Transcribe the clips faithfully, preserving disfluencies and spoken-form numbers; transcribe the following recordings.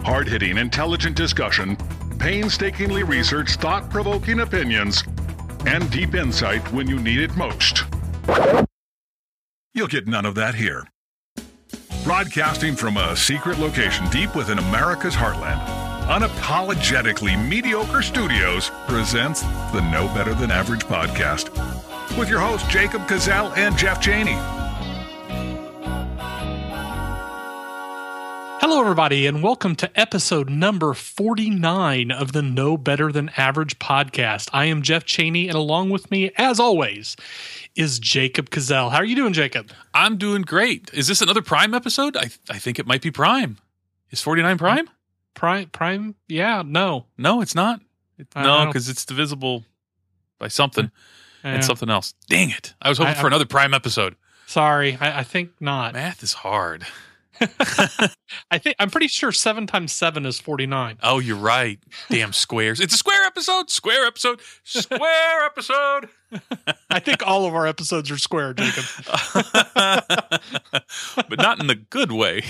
Hard-hitting, intelligent discussion, painstakingly researched, thought-provoking opinions, and deep insight when you need it most. You'll get none of that here. Broadcasting from a secret location deep within America's heartland, Unapologetically Mediocre Studios presents the No Better Than Average podcast with your hosts Jacob Cazell and Jeff Cheney. Hello, everybody, and welcome to episode number forty-nine of the No Better Than Average podcast. I am Jeff Cheney, and along with me, as always, is Jacob Cazell. How are you doing, Jacob? I'm doing great. Is this another Prime episode? I I think it might be Prime. Is forty-nine Prime? Prime? Prime? Yeah, no. No, it's not. I No, don't- because it's divisible by something Yeah. and something else. Dang it. I was hoping I- for another Prime episode. Sorry, I, I think not. Math is hard. I think I'm pretty sure seven times seven is forty-nine. Oh, you're right. Damn squares. It's a square episode. Square episode. Square episode. I think all of our episodes are square, Jacob. But not in the good way.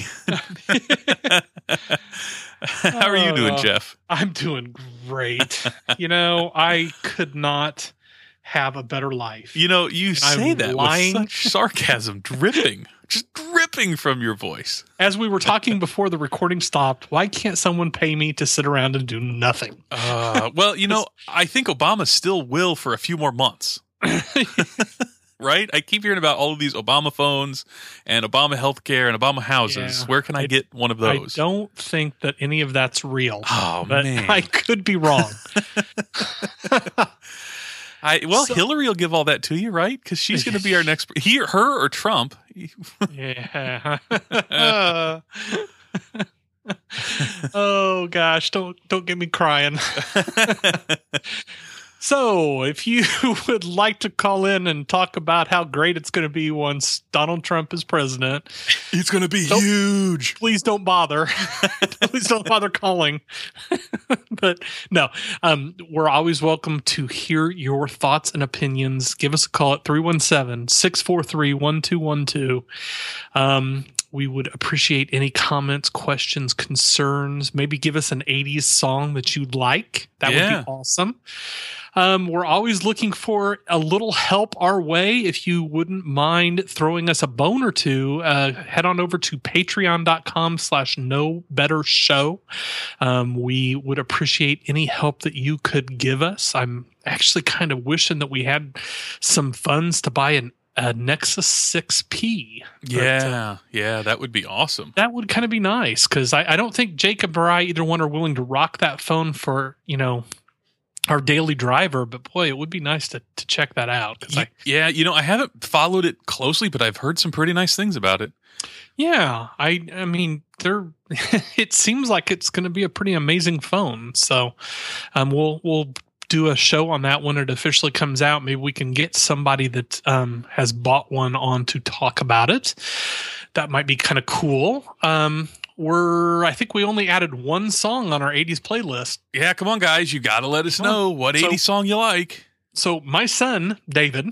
How are you doing, Oh, Jeff? I'm doing great. You know, I could not have a better life. You know, you say I'm that lying. with such sarcasm, dripping, just dripping from your voice. As we were talking before the recording stopped, why can't someone pay me to sit around and do nothing? Uh, well, you know, I think Obama still will for a few more months. Right? I keep hearing about all of these Obama phones and Obama healthcare and Obama houses. Yeah. Where can I, I- get one of those? I don't think that any of that's real. Oh, but man. I could be wrong. I well, So- Hillary will give all that to you, right? Because she's going to be our next. He, her, or Trump. Yeah. Oh gosh, don't don't get me crying. So, if you would like to call in and talk about how great it's going to be once Donald Trump is president, It's going to be Nope. huge. please don't bother. Please don't bother calling. But no, um, we're always welcome to hear your thoughts and opinions. Give us a call at three one seven, six four three, one two one two. Um, we would appreciate any comments, questions, concerns. Maybe give us an eighties song that you'd like. That Yeah. would be awesome. Um, we're always looking for a little help our way. If you wouldn't mind throwing us a bone or two, uh, head on over to patreon.com slash no better show. Um, we would appreciate any help that you could give us. I'm actually kind of wishing that we had some funds to buy an, a Nexus six P. But, uh, Yeah, yeah, that would be awesome. that would kind of be nice because I, I don't think Jacob or I, either one, are willing to rock that phone for, you know, our daily driver, but boy, it would be nice to, to check that out. 'Cause I, Yeah, you know, I haven't followed it closely, but I've heard some pretty nice things about it. yeah, I, I mean, there, it seems like it's going to be a pretty amazing phone. So, um, we'll, we'll do a show on that when it officially comes out. Maybe we can get somebody that, um, has bought one on to talk about it. That might be kind of cool. Um, we're, I think we only added one song on our eighties playlist. Yeah, come on, guys. You got to let us Come on. know what So- eighties song you like. So my son, David,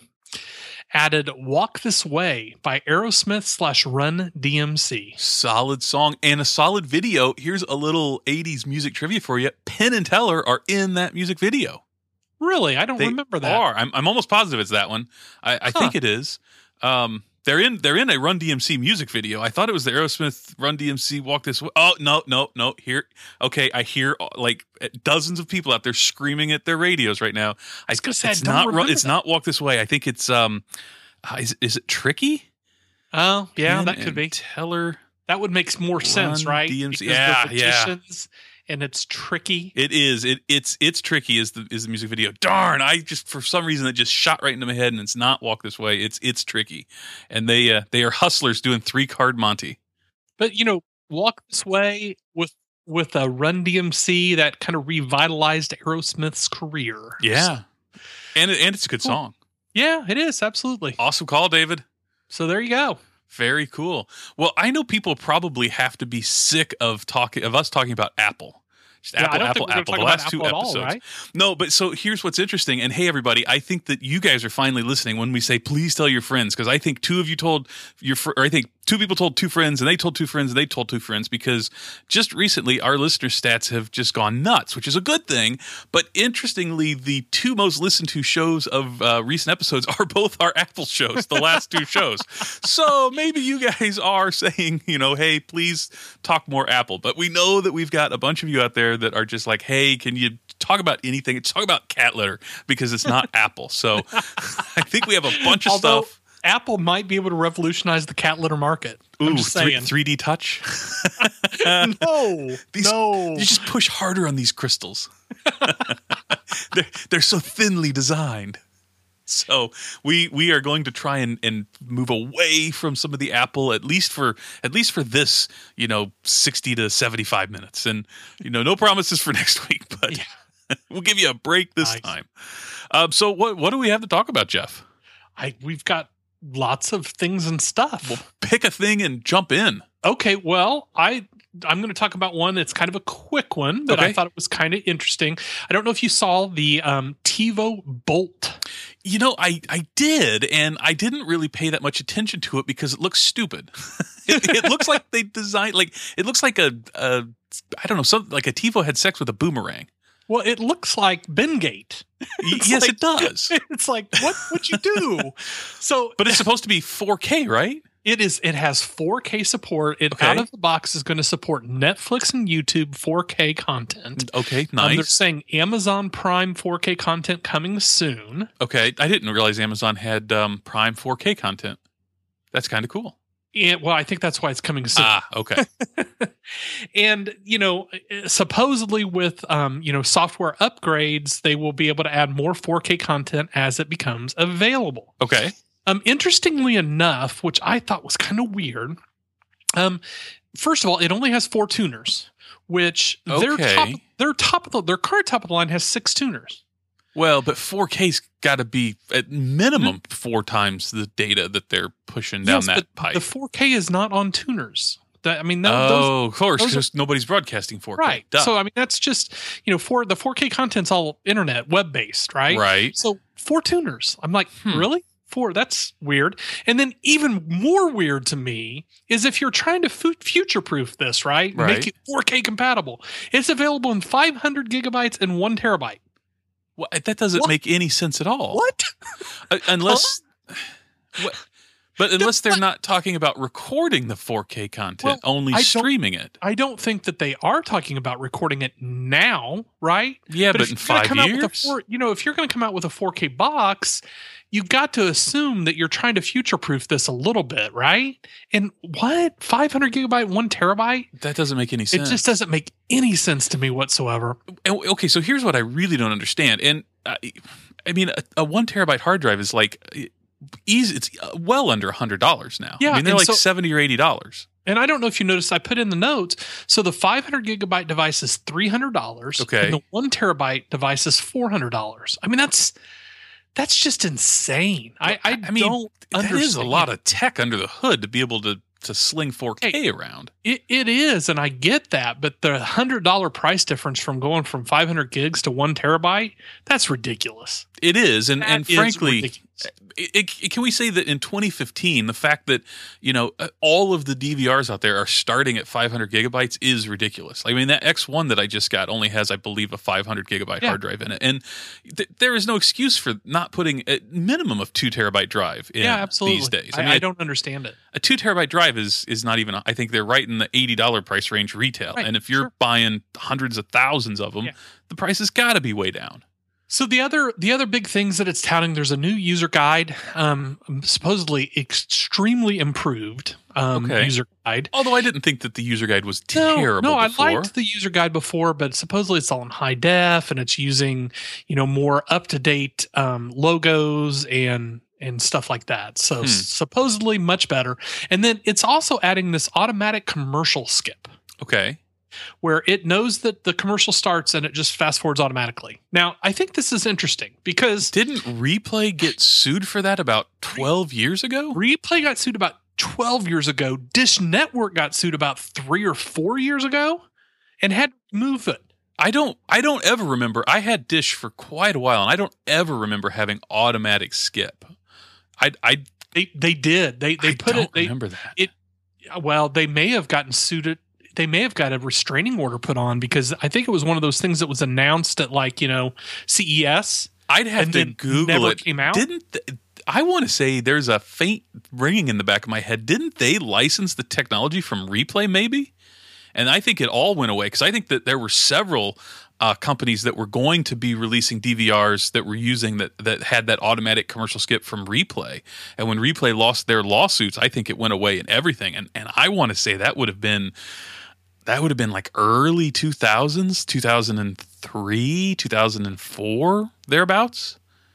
added Walk This Way by Aerosmith slash Run D M C. Solid song and a solid video. Here's a little eighties music trivia for you. Penn and Teller are in that music video. Really? I don't They remember that. are. I'm, I'm almost positive it's that one. I, I Huh. think it is. Um, they're in they're in a Run D M C music video. I thought it was the Aerosmith Run D M C Walk This Way. Oh no no no! Here, okay, I hear uh, like dozens of people out there screaming at their radios right now. I, was gonna say, I it's don't not Run, remember it's that. not Walk This Way. I think it's um, uh, is is it Tricky? Oh, yeah, Penn that could and be. Teller. That would make more sense, Run right? D M C. Because Yeah, they're yeah. magicians and it's tricky. It is. It it's it's tricky. Is the is the music video? Darn! I just for some reason it just shot right into my head, and it's not Walk This Way. It's it's tricky, and they uh, they are hustlers doing three card Monty. But, you know, Walk This Way with with a Run D M C that kind of revitalized Aerosmith's career. Yeah, So, and it- and it's a good Cool. song. yeah, it is. Absolutely. Awesome call, David. So there you go. Very cool. Well, I know people probably have to be sick of talking of us talking about Apple. Just Yeah, I Apple, don't Apple, think we're gonna Apple. talk The about last two Apple at all, episodes. right? No, but so here's what's interesting. And hey, everybody, I think that you guys are finally listening when we say please tell your friends, because I think two of you told your, fr- or I think two people told two friends, and they told two friends, and they told two friends, because just recently our listener stats have just gone nuts, which is a good thing. But interestingly, the two most listened to shows of uh, recent episodes are both our Apple shows, the last two shows. So maybe you guys are saying, you know, hey, please talk more Apple. But we know that we've got a bunch of you out there that are just like, hey, can you talk about anything? Talk about cat litter, because it's not Apple. So I think we have a bunch of Although, stuff. Apple might be able to revolutionize the cat litter market. Ooh, I'm just saying. three D touch. no, These, no. You just push harder on these crystals. they're, they're so thinly designed. So we we are going to try and, and move away from some of the Apple, at least for at least for this, you know, sixty to seventy-five minutes. And, you know, no promises for next week, but yeah. We'll give you a break this nice. time. Um, so what what do we have to talk about, Jeff? I we've got lots of things and stuff. Well, pick a thing and jump in. Okay, well, I I'm going to talk about one that's kind of a quick one that okay. I thought it was kind of interesting. I don't know if you saw the um, TiVo Bolt. You know, I, I did, and I didn't really pay that much attention to it because it looks stupid. it, it looks like they designed, like it looks like a, a I don't know, something like a TiVo had sex with a boomerang. Well, it looks like Bengate. Yes, like, it does. It's like, what would you do? So, but it's supposed to be four K, right? It is. It has four K support. It okay. out of the box is going to support Netflix and YouTube four K content. Okay, nice. Um, they're saying Amazon Prime four K content coming soon. Okay, I didn't realize Amazon had um, Prime four K content. That's kind of cool. And, well, I think that's why it's coming soon. Ah, okay. And, you know, supposedly with, um, you know, software upgrades, they will be able to add more four K content as it becomes available. Okay. Um, interestingly enough, which I thought was kind of weird, um, first of all, it only has four tuners, which okay. their top, their top of the, their current top of the line has six tuners. Well, but four K's got to be at minimum mm-hmm. four times the data that they're pushing down yes, that but pipe. The four K is not on tuners. That, I mean, that, oh, those, of course, because nobody's broadcasting four K. Right. Duh. So, I mean, that's just, you know, for the four K content's all internet, web-based, right? Right. So, four tuners. I'm like, hmm. really? Four? That's weird. And then even more weird to me is if you're trying to f- future-proof this, right? right? Make it four K compatible. It's available in five hundred gigabytes and one terabyte. Well, that doesn't what? make any sense at all. What? Uh, unless... Huh? What? But unless they're what? not talking about recording the four K content, well, only I streaming it. I don't think that they are talking about recording it now, right? Yeah, but, but if in you're gonna five come years? Out with a four, you know, if you're going to come out with a four K box, you got to assume that you're trying to future-proof this a little bit, right? And what? five hundred gigabyte, one terabyte? That doesn't make any sense. It just doesn't make any sense to me whatsoever. And, okay, so here's what I really don't understand. And uh, I mean, a, a one terabyte hard drive is like... Easy, it's well under a hundred dollars now. Yeah, I mean they're like so, seventy or eighty dollars. And I don't know if you noticed, I put in the notes. So the five hundred gigabyte device is three hundred dollars. Okay, and the one terabyte device is four hundred dollars. I mean that's that's just insane. I I, I mean don't that understand. is a lot of tech under the hood to be able to to sling four K hey, around. It it is, and I get that, but the hundred dollar price difference from going from five hundred gigs to one terabyte, that's ridiculous. It is, and that and is frankly. ridiculous. It, it, can we say that in twenty fifteen, the fact that, you know, all of the D V Rs out there are starting at five hundred gigabytes is ridiculous. I mean, that X one that I just got only has, I believe, a five hundred gigabyte yeah. hard drive in it. And th- there is no excuse for not putting a minimum of two terabyte drive in yeah, absolutely. these days. I, I, mean, I don't understand it. A two terabyte drive is is not even, I think they're right in the eighty dollars price range retail. Right, and if you're sure. buying hundreds of thousands of them, yeah. the price has got to be way down. So the other the other big things that it's touting, there's a new user guide, um, supposedly extremely improved um, okay. user guide. Although I didn't think that the user guide was no, terrible. No, before. I liked the user guide before, but supposedly it's all in high def and it's using, you know, more up to date um, logos and and stuff like that. So hmm. supposedly much better. And then it's also adding this automatic commercial skip. Okay. Where it knows that the commercial starts and it just fast forwards automatically. Now, I think this is interesting because... Didn't Replay get sued for that about twelve years ago? Replay got sued about twelve years ago. Dish Network got sued about three or four years ago and had to move it. I don't I don't ever remember. I had Dish for quite a while, and I don't ever remember having automatic skip. I I They they did. They they I put don't it. They, remember that. It well, they may have gotten sued. They may have got a restraining order put on because I think it was one of those things that was announced at like, you know, C E S. I'd have and to then Google never it. Came out. Didn't th- I want to say there's a faint ringing in the back of my head? Didn't they license the technology from Replay? Maybe, and I think it all went away because I think that there were several uh, companies that were going to be releasing D V Rs that were using that that had that automatic commercial skip from Replay. And when Replay lost their lawsuits, I think it went away and everything. And and I want to say that would have been. That would have been like early two thousands, two thousand three, two thousand four, thereabouts.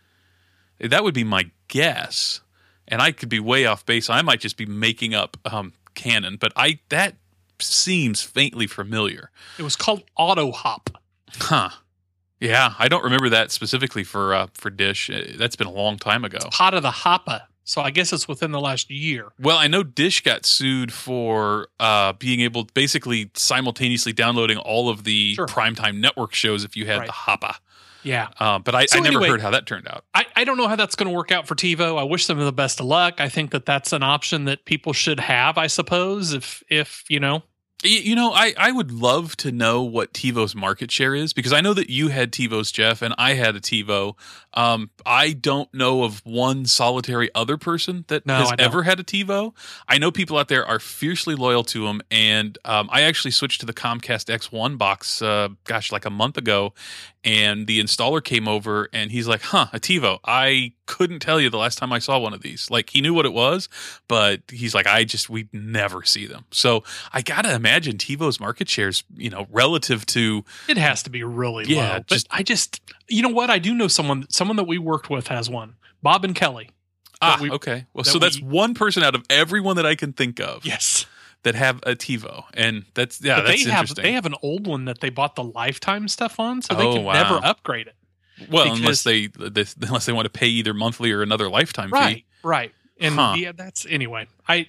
That would be my guess. And I could be way off base. I might just be making up um, canon, but I that seems faintly familiar. It was called Auto Hop. Huh. Yeah, I don't remember that specifically for uh, for Dish. Uh, That's been a long time ago. Hot of the Hoppa. So I guess it's within the last year. Well, I know Dish got sued for uh, being able basically simultaneously downloading all of the Sure. primetime network shows if you had Right. the Hoppa. Yeah. Uh, but I, So I never anyway- heard how that turned out. I, I don't know how that's going to work out for TiVo. I wish them the best of luck. I think that that's an option that people should have, I suppose, if, if you know. Y- You know, I, I would love to know what TiVo's market share is because I know that you had TiVo's, Jeff, and I had a TiVo. Um, I don't know of one solitary other person that No, has I don't. ever had a TiVo. I know people out there are fiercely loyal to them, and um, I actually switched to the Comcast X one box, uh, gosh, like a month ago, and the installer came over, and he's like, huh, a TiVo. I couldn't tell you the last time I saw one of these. Like, he knew what it was, but he's like, I just, we never see them. So I got to imagine TiVo's market shares, you know, relative to, It has to be really Yeah, low. But just- I just, you know what? I do know someone, someone that we worked with has one. Bob and Kelly. ah, That we- okay. Well, that so that's we- one person out of everyone that I can think of Yes. that have a TiVo. And that's, yeah, but that's they have, interesting. they have an old one that they bought the lifetime stuff on, so they Oh, can wow. never upgrade it. well, because- unless they, they, unless they want to pay either monthly or another lifetime Right. fee. Right. And Huh. yeah, that's, anyway, I,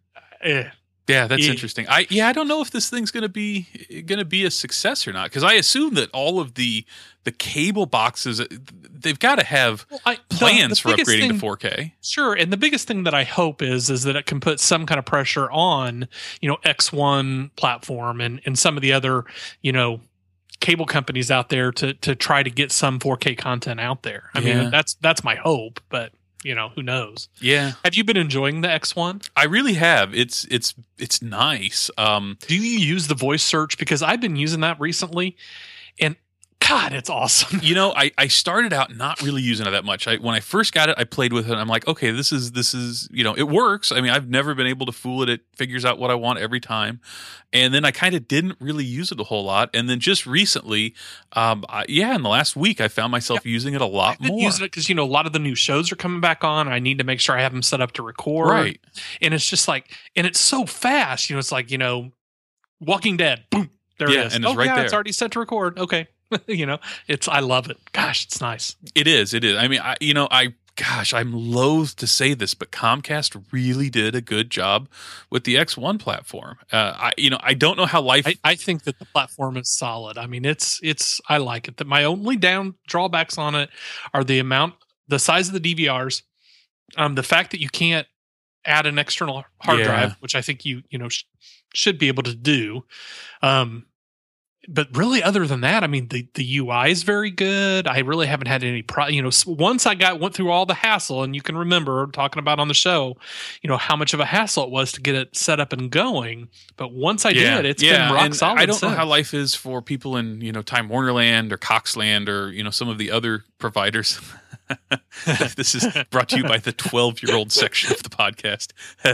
eh. Yeah, that's Yeah. interesting. I yeah, I don't know if this thing's gonna be gonna be a success or not because I assume that all of the the cable boxes they've got to have Well, I, the- plans the for biggest upgrading thing- to four K. Sure, and the biggest thing that I hope is is that it can put some kind of pressure on, you know, X one platform and and some of the other, you know, cable companies out there to to try to get some four K content out there. I Yeah. mean, that's that's my hope, but you know, who knows? Yeah, Have you been enjoying the X one? I really have. It's it's it's nice. Um, Do you use the voice search? Because I've been using that recently, and God, it's awesome. you know, I, I started out not really using it that much. I, when I first got it, I played with it. And I'm like, okay, this is this is you know, it works. I mean, I've never been able to fool it. It figures out what I want every time. And then I kind of didn't really use it a whole lot. And then just recently, um, I, yeah, in the last week, I found myself using it a lot I've been more. using it because you know a lot of the new shows are coming back on. I need to make sure I have them set up to record. Right. And it's just like, and it's so fast. You know, it's like, you know, Walking Dead. Boom. There Yeah, it is. and it's oh, right yeah, there. it's already set to record. Okay. You know, it's, I love it. Gosh, it's nice. It is. It is. I mean, I, you know, I, gosh, I'm loath to say this, but Comcast really did a good job with the X one platform. Uh, I, you know, I don't know how life. I, I think that the platform is solid. I mean, it's, it's, I like it. That my only down drawbacks on it are the amount, the size of the D V Rs, um, the fact that you can't add an external hard Yeah. drive, which I think you, you know, sh- should be able to do. Um, but really, other than that, I mean, the, the U I is very good. I really haven't had any pro. You know, s- once I got went through all the hassle, and you can remember talking about on the show, you know, how much of a hassle it was to get it set up and going. But once I yeah, did, it's yeah, been rock and solid. I don't know since. how life is for people in you know Time Warner Land or Coxland or you know some of the other providers. This is brought to you by the twelve-year-old section of the podcast,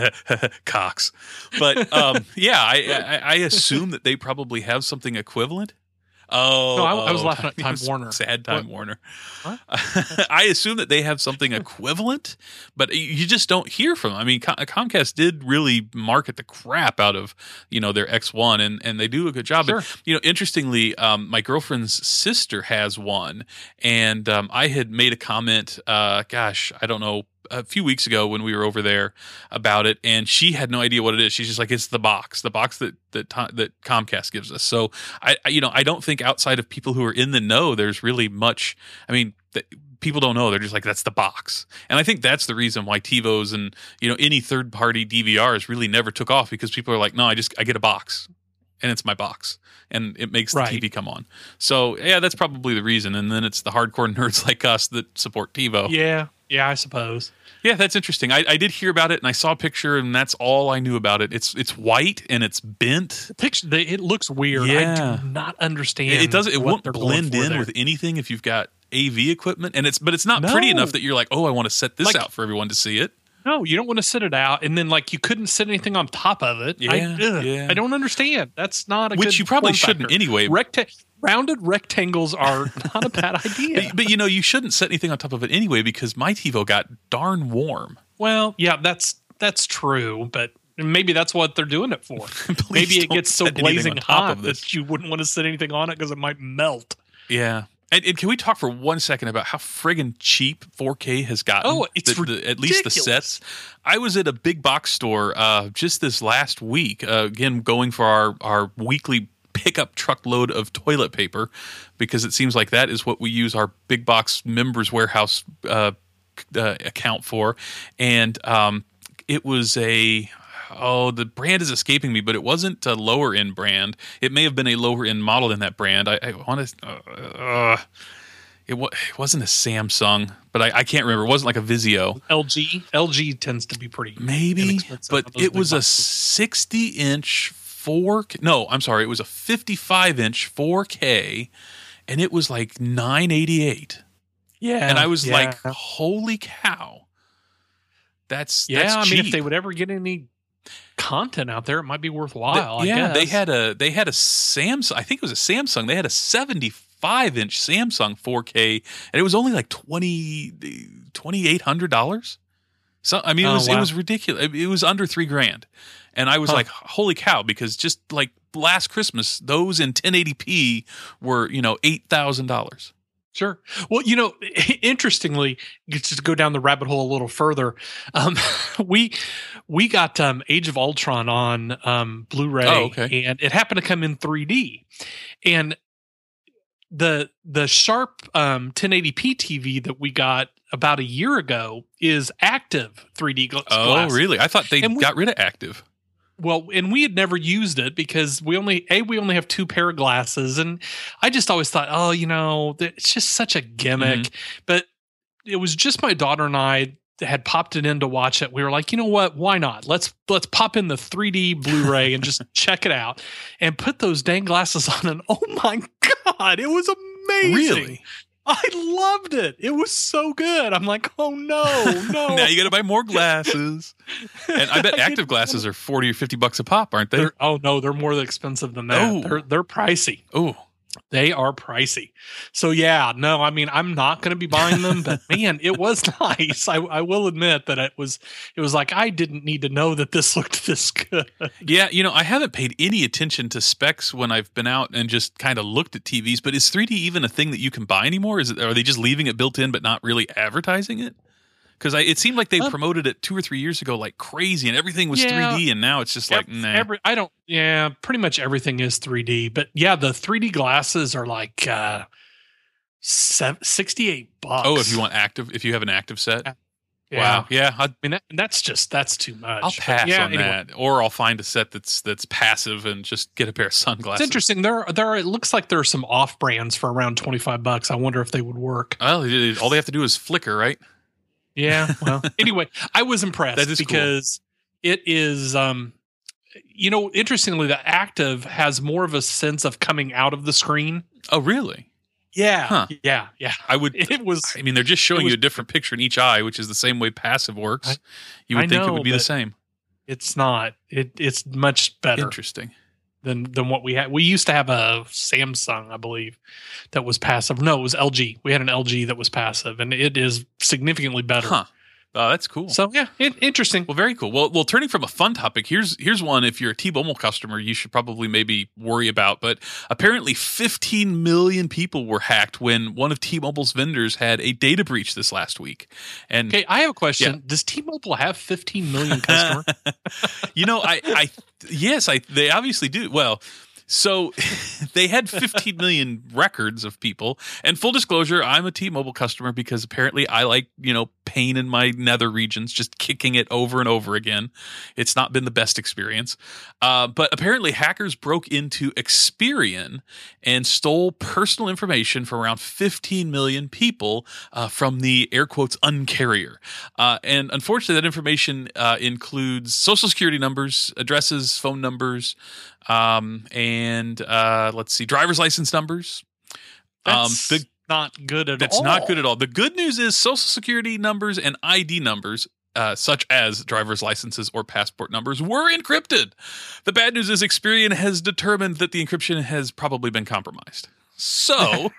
Cox. But um, yeah, I, I, I assume that they probably have something equivalent. Oh, No, I- I was oh, laughing at Time Warner. Sad Time What? Warner. What? I assume that they have something equivalent, but you just don't hear from them. I mean, Com- Comcast did really market the crap out of you know their X one, and and they do a good job. Sure. And, you know, interestingly, um, my girlfriend's sister has one, and um, I had made a comment. Uh, gosh, I don't know. A few weeks ago when we were over there about it, and she had no idea what it is. She's just like, it's the box, the box that that that Comcast gives us. So I, I you know, I don't think outside of people who are in the know, there's really much. I mean, th- people don't know. They're just like, that's the box. And I think that's the reason why TiVos and, you know, any third party D V Rs really never took off, because people are like, no, I just, I get a box and it's my box and it makes Right. the T V come on. So yeah, that's probably the reason. And then it's the hardcore nerds like us that support TiVo. Yeah. Yeah, I suppose. Yeah, that's interesting. I, I did hear about it and I saw a picture and that's all I knew about it. It's, it's white and it's bent. The picture, the, it looks weird. Yeah. I do not understand. It, it doesn't, it what won't they're going blend for in there. with anything if you've got A V equipment, and it's, but it's not pretty No. enough that you're like, oh, I want to set this Like- out for everyone to see it. No, you don't want to sit it out, and then like you couldn't sit anything on top of it. I, Yeah, ugh, yeah. I don't understand. That's not a Which good you probably form shouldn't factor. anyway. Recta- rounded rectangles are not a bad idea. But, but you know, you shouldn't set anything on top of it anyway, because my TiVo got darn warm. Well, yeah, that's that's true, but maybe that's what they're doing it for. Please Maybe it don't gets so set anything blazing on top hot of this. that you wouldn't want to sit anything on it because it might melt. Yeah. And, and can we talk for one second about how friggin' cheap four K has gotten? Oh, it's the, the, at least the ridiculous. sets. I was at a big box store uh, just this last week, uh, again, going for our, our weekly pickup truckload of toilet paper, because it seems like that is what we use our big box members warehouse uh, uh, account for. And um, it was a... Oh, the brand is escaping me, but it wasn't a lower end brand. It may have been a lower end model in that brand. I, I want to. Uh, uh, it, wa- it wasn't a Samsung, but I, I can't remember. It wasn't like a Vizio. L G, L G tends to be pretty Maybe, inexpensive but on those it big was a boxes. sixty inch four K. No, I'm sorry. It was a fifty-five inch four K, and it was like nine eighty-eight. Yeah, And I was yeah. like, holy cow. That's, yeah. that's I cheap. mean, if they would ever get any content out there, it might be worthwhile. The- I yeah, guess. they had a they had a Samsung. I think it was a Samsung. They had a seventy-five inch Samsung four K, and it was only like twenty twenty eight hundred dollars. So I mean, it Oh, was it wow. was ridiculous. It was under three grand, and I was Huh. like, holy cow! Because just like last Christmas, those in ten eighty p were you know eight thousand dollars. Sure. Well, you know, interestingly, just to go down the rabbit hole a little further, um, we we got um, Age of Ultron on um, Blu-ray, Oh, okay. and it happened to come in three D, and the the Sharp um, ten eighty p T V that we got about a year ago is active three D gla- Oh, glass. really? I thought they And we- got rid of active. Well, and we had never used it because we only a we only have two pair of glasses, and I just always thought, oh, you know, that- it's just such a gimmick. Mm-hmm. But it was just my daughter and I that had popped it in to watch it. We were like, you know what? Why not? Let's let's pop in the three D Blu-ray and just check it out, and put those dang glasses on. And oh my god, it was amazing! Really? I loved it. It was so good. I'm like, oh no, no. Now you got to buy more glasses, and I bet I active didn't glasses are forty or fifty bucks a pop, aren't they? They're, oh no, they're more expensive than that. Oh. They're they're pricey. Oh. They are pricey. So yeah, no, I mean, I'm not going to be buying them, but man, it was nice. I, I will admit that it was, it was like, I didn't need to know that this looked this good. Yeah, you know, I haven't paid any attention to specs when I've been out and just kind of looked at T Vs, but is three D even a thing that you can buy anymore? Is it, are they just leaving it built in but not really advertising it? Because it seemed like they Um, promoted it two or three years ago like crazy, and everything was Yeah. three D, and now it's just like, Ev- nah. every, I don't, yeah, pretty much everything is three D, but yeah, the three D glasses are like, uh, sev- sixty-eight bucks. Oh, if you want active, if you have an active set. Yeah. Wow. Yeah, I'd, I mean, that, that's just, that's too much. I'll But pass yeah, on anyway. that, or I'll find a set that's that's passive and just get a pair of sunglasses. It's interesting. There, there. Are, it looks like there are some off brands for around twenty five bucks. I wonder if they would work. Well, it- all they have to do is flicker, right? Yeah. Well, anyway, I was impressed That is cool. because it is, um, you know, interestingly, the active has more of a sense of coming out of the screen. Oh, really? Yeah. Huh. Yeah. Yeah. I would. It was. I mean, they're just showing It was- you a different picture in each eye, which is the same way passive works. I- you would I think it know, would be the but- same. It's not. It. It's much better Interesting. than than what we had. We used to have a Samsung, I believe, that was passive. No, it was L G. We had an L G that was passive, and it is significantly better. Huh. Oh, that's cool. So yeah, it, interesting. Well, very cool. Well, well, turning from a fun topic, here's here's one. If you're a T-Mobile customer, you should probably maybe worry about. But apparently, fifteen million people were hacked when one of T-Mobile's vendors had a data breach this last week. And Okay, I have a question. Yeah. Does T-Mobile have fifteen million customers? you know, I, I, yes, I, they obviously do. Well, So they had fifteen million records of people. And full disclosure, I'm a T-Mobile customer because apparently I like, you know, pain in my nether regions, just kicking it over and over again. It's not been the best experience. Uh, but apparently hackers broke into Experian and stole personal information from around fifteen million people uh, from the air quotes uncarrier. Uh, and unfortunately, that information uh, includes social security numbers, addresses, phone numbers, um, and uh, let's see, driver's license numbers. That's um, the, not good at that's all. That's not good at all. The good news is social security numbers and I D numbers, uh, such as driver's licenses or passport numbers, were encrypted. The bad news is Experian has determined that the encryption has probably been compromised. So...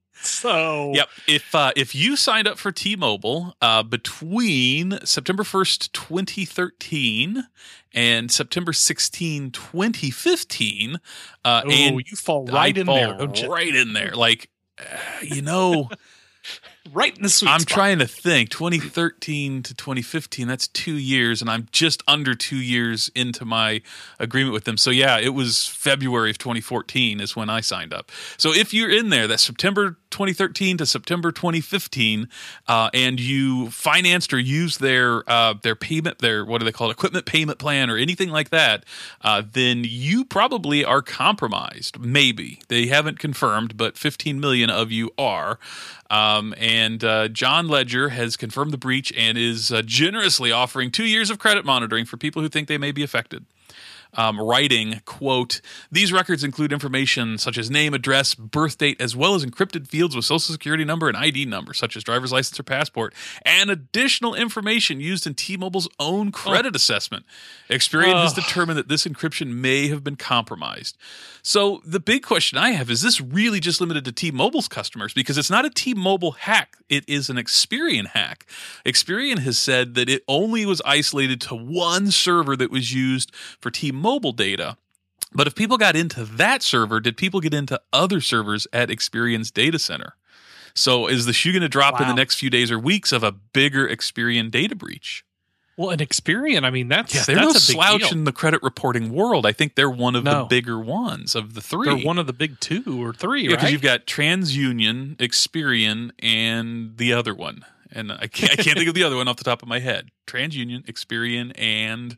So, yep. If uh, if you signed up for T-Mobile uh, between September first, twenty thirteen and September sixteenth, twenty fifteen, uh, oh, and you fall right I in fall there, don't you? right in there. Like, uh, you know, right in the sweet I'm spot. trying to think. twenty thirteen to twenty fifteen, that's two years, and I'm just under two years into my agreement with them. So, yeah, it was February of twenty fourteen is when I signed up. So if you're in there, that's September twenty thirteen to September twenty fifteen, uh, and you financed or used their uh, their payment, their, what do they call it, equipment payment plan or anything like that, uh, then you probably are compromised. Maybe. They haven't confirmed, but fifteen million of you are. Um, and uh, John Ledger has confirmed the breach and is uh, generously offering two years of credit monitoring for people who think they may be affected. Um, writing, quote, these records include information such as name, address, birth date, as well as encrypted fields with social security number and I D number, such as driver's license or passport, and additional information used in T-Mobile's own credit oh. assessment. Experian oh. has determined that this encryption may have been compromised. So the big question I have, is this really just limited to T-Mobile's customers? Because it's not a T-Mobile hack. It is an Experian hack. Experian has said that it only was isolated to one server that was used for T-Mobile data. But if people got into that server, did people get into other servers at Experian's data center? So is the shoe going to drop wow. in the next few days or weeks of a bigger Experian data breach? Well, an Experian, I mean, that's yeah, they're that's no a big slouch deal. in the credit reporting world. I think they're one of no. the bigger ones of the three. They're one of the big two or three, yeah, right? because you've got TransUnion, Experian, and the other one. And I can't, I can't think of the other one off the top of my head. TransUnion, Experian, and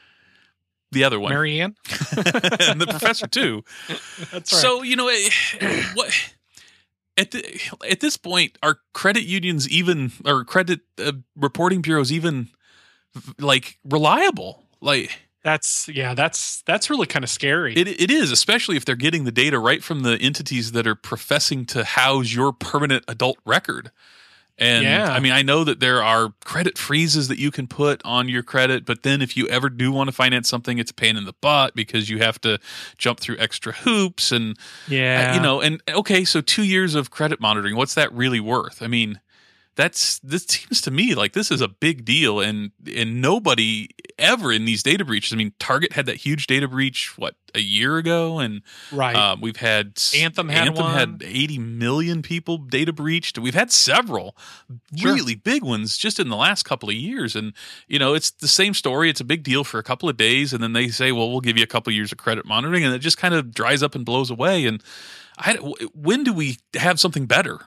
the other one. Marianne? And the professor, too. That's right. So, you know, what... At, the, at this point, are credit unions even, or credit uh, reporting bureaus even, like, reliable? Like, that's yeah, that's that's really kind of scary. It it is, especially if they're getting the data right from the entities that are professing to house your permanent adult record. And yeah. I mean, I know that there are credit freezes that you can put on your credit, but then if you ever do want to finance something, it's a pain in the butt because you have to jump through extra hoops and, yeah, uh, you know, and okay, so two years of credit monitoring, what's that really worth? I mean, that's, this seems to me like this is a big deal, and and nobody ever in these data breaches. I mean, Target had that huge data breach what a year ago, and right, um, we've had Anthem had Anthem one. had eighty million people data breached. We've had several sure. really big ones just in the last couple of years, and you know, it's the same story. It's a big deal for a couple of days, and then they say, "Well, we'll give you a couple of years of credit monitoring," and it just kind of dries up and blows away. And I, when do we have something better?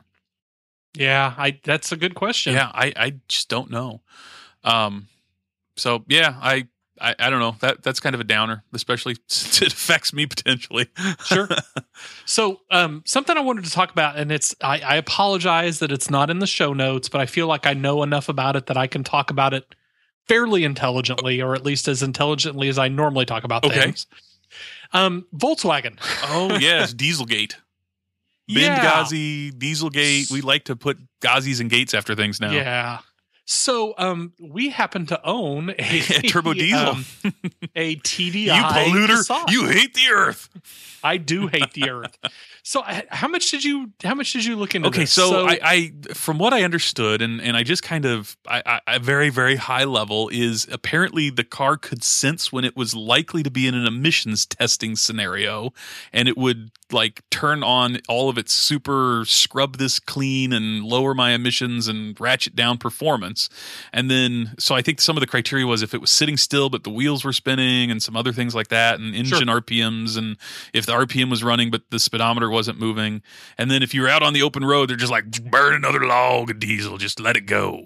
Yeah, I that's a good question. Yeah, I, I just don't know. Um, so yeah, I, I I don't know. That that's kind of a downer, especially since it affects me potentially. Sure. So um, something I wanted to talk about, and it's I, I apologize that it's not in the show notes, but I feel like I know enough about it that I can talk about it fairly intelligently, or at least as intelligently as I normally talk about okay. things. Um, Volkswagen. Oh yes, Dieselgate. Yeah. Benghazi, Dieselgate. We like to put Gazis and gates after things now. Yeah. So um, we happen to own a turbo diesel, um, a T D I. You polluter! Passat. You hate the earth. I do hate the earth. So how much did you? How much did you look into? Okay, this? so, so I, I, from what I understood, and and I just kind of, I, I, very very high level is apparently the car could sense when it was likely to be in an emissions testing scenario, and it would like turn on all of its super scrub this clean and lower my emissions and ratchet down performance. And then, so I think some of the criteria was if it was sitting still, but the wheels were spinning and some other things like that, and engine sure. R P Ms, and if the R P M was running, but the speedometer wasn't moving. And then if you were out on the open road, they're just like, burn another log of diesel, just let it go.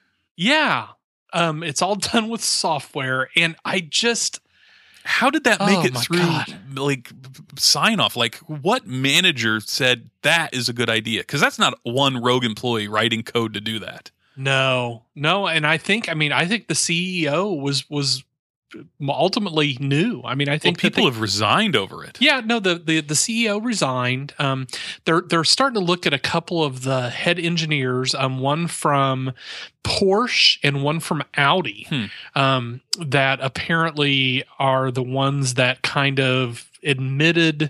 Yeah. Um, it's all done with software. And I just, how did that make oh it through God. like sign off? Like what manager said that is a good idea? Because that's not one rogue employee writing code to do that. No, no. And I think, I mean, I think the C E O was, was ultimately new. I mean, I think well, people they, have resigned over it. Yeah, no, the, the, the C E O resigned. Um, they're, they're starting to look at a couple of the head engineers, um, one from Porsche and one from Audi, hmm. um, that apparently are the ones that kind of admitted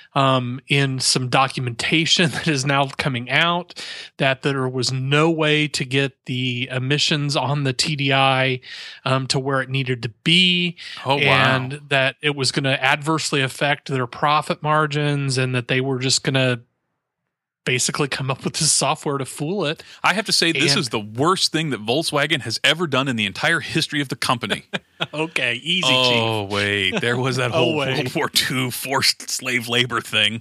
um, in some documentation that is now coming out that there was no way to get the emissions on the T D I um, to where it needed to be. Oh, and wow. that it was going to adversely affect their profit margins, and that they were just going to basically come up with this software to fool it. I have to say, this And- is the worst thing that Volkswagen has ever done in the entire history of the company. Okay, easy, Oh, Chief. wait. There was that Oh, whole wait. World War Two forced slave labor thing.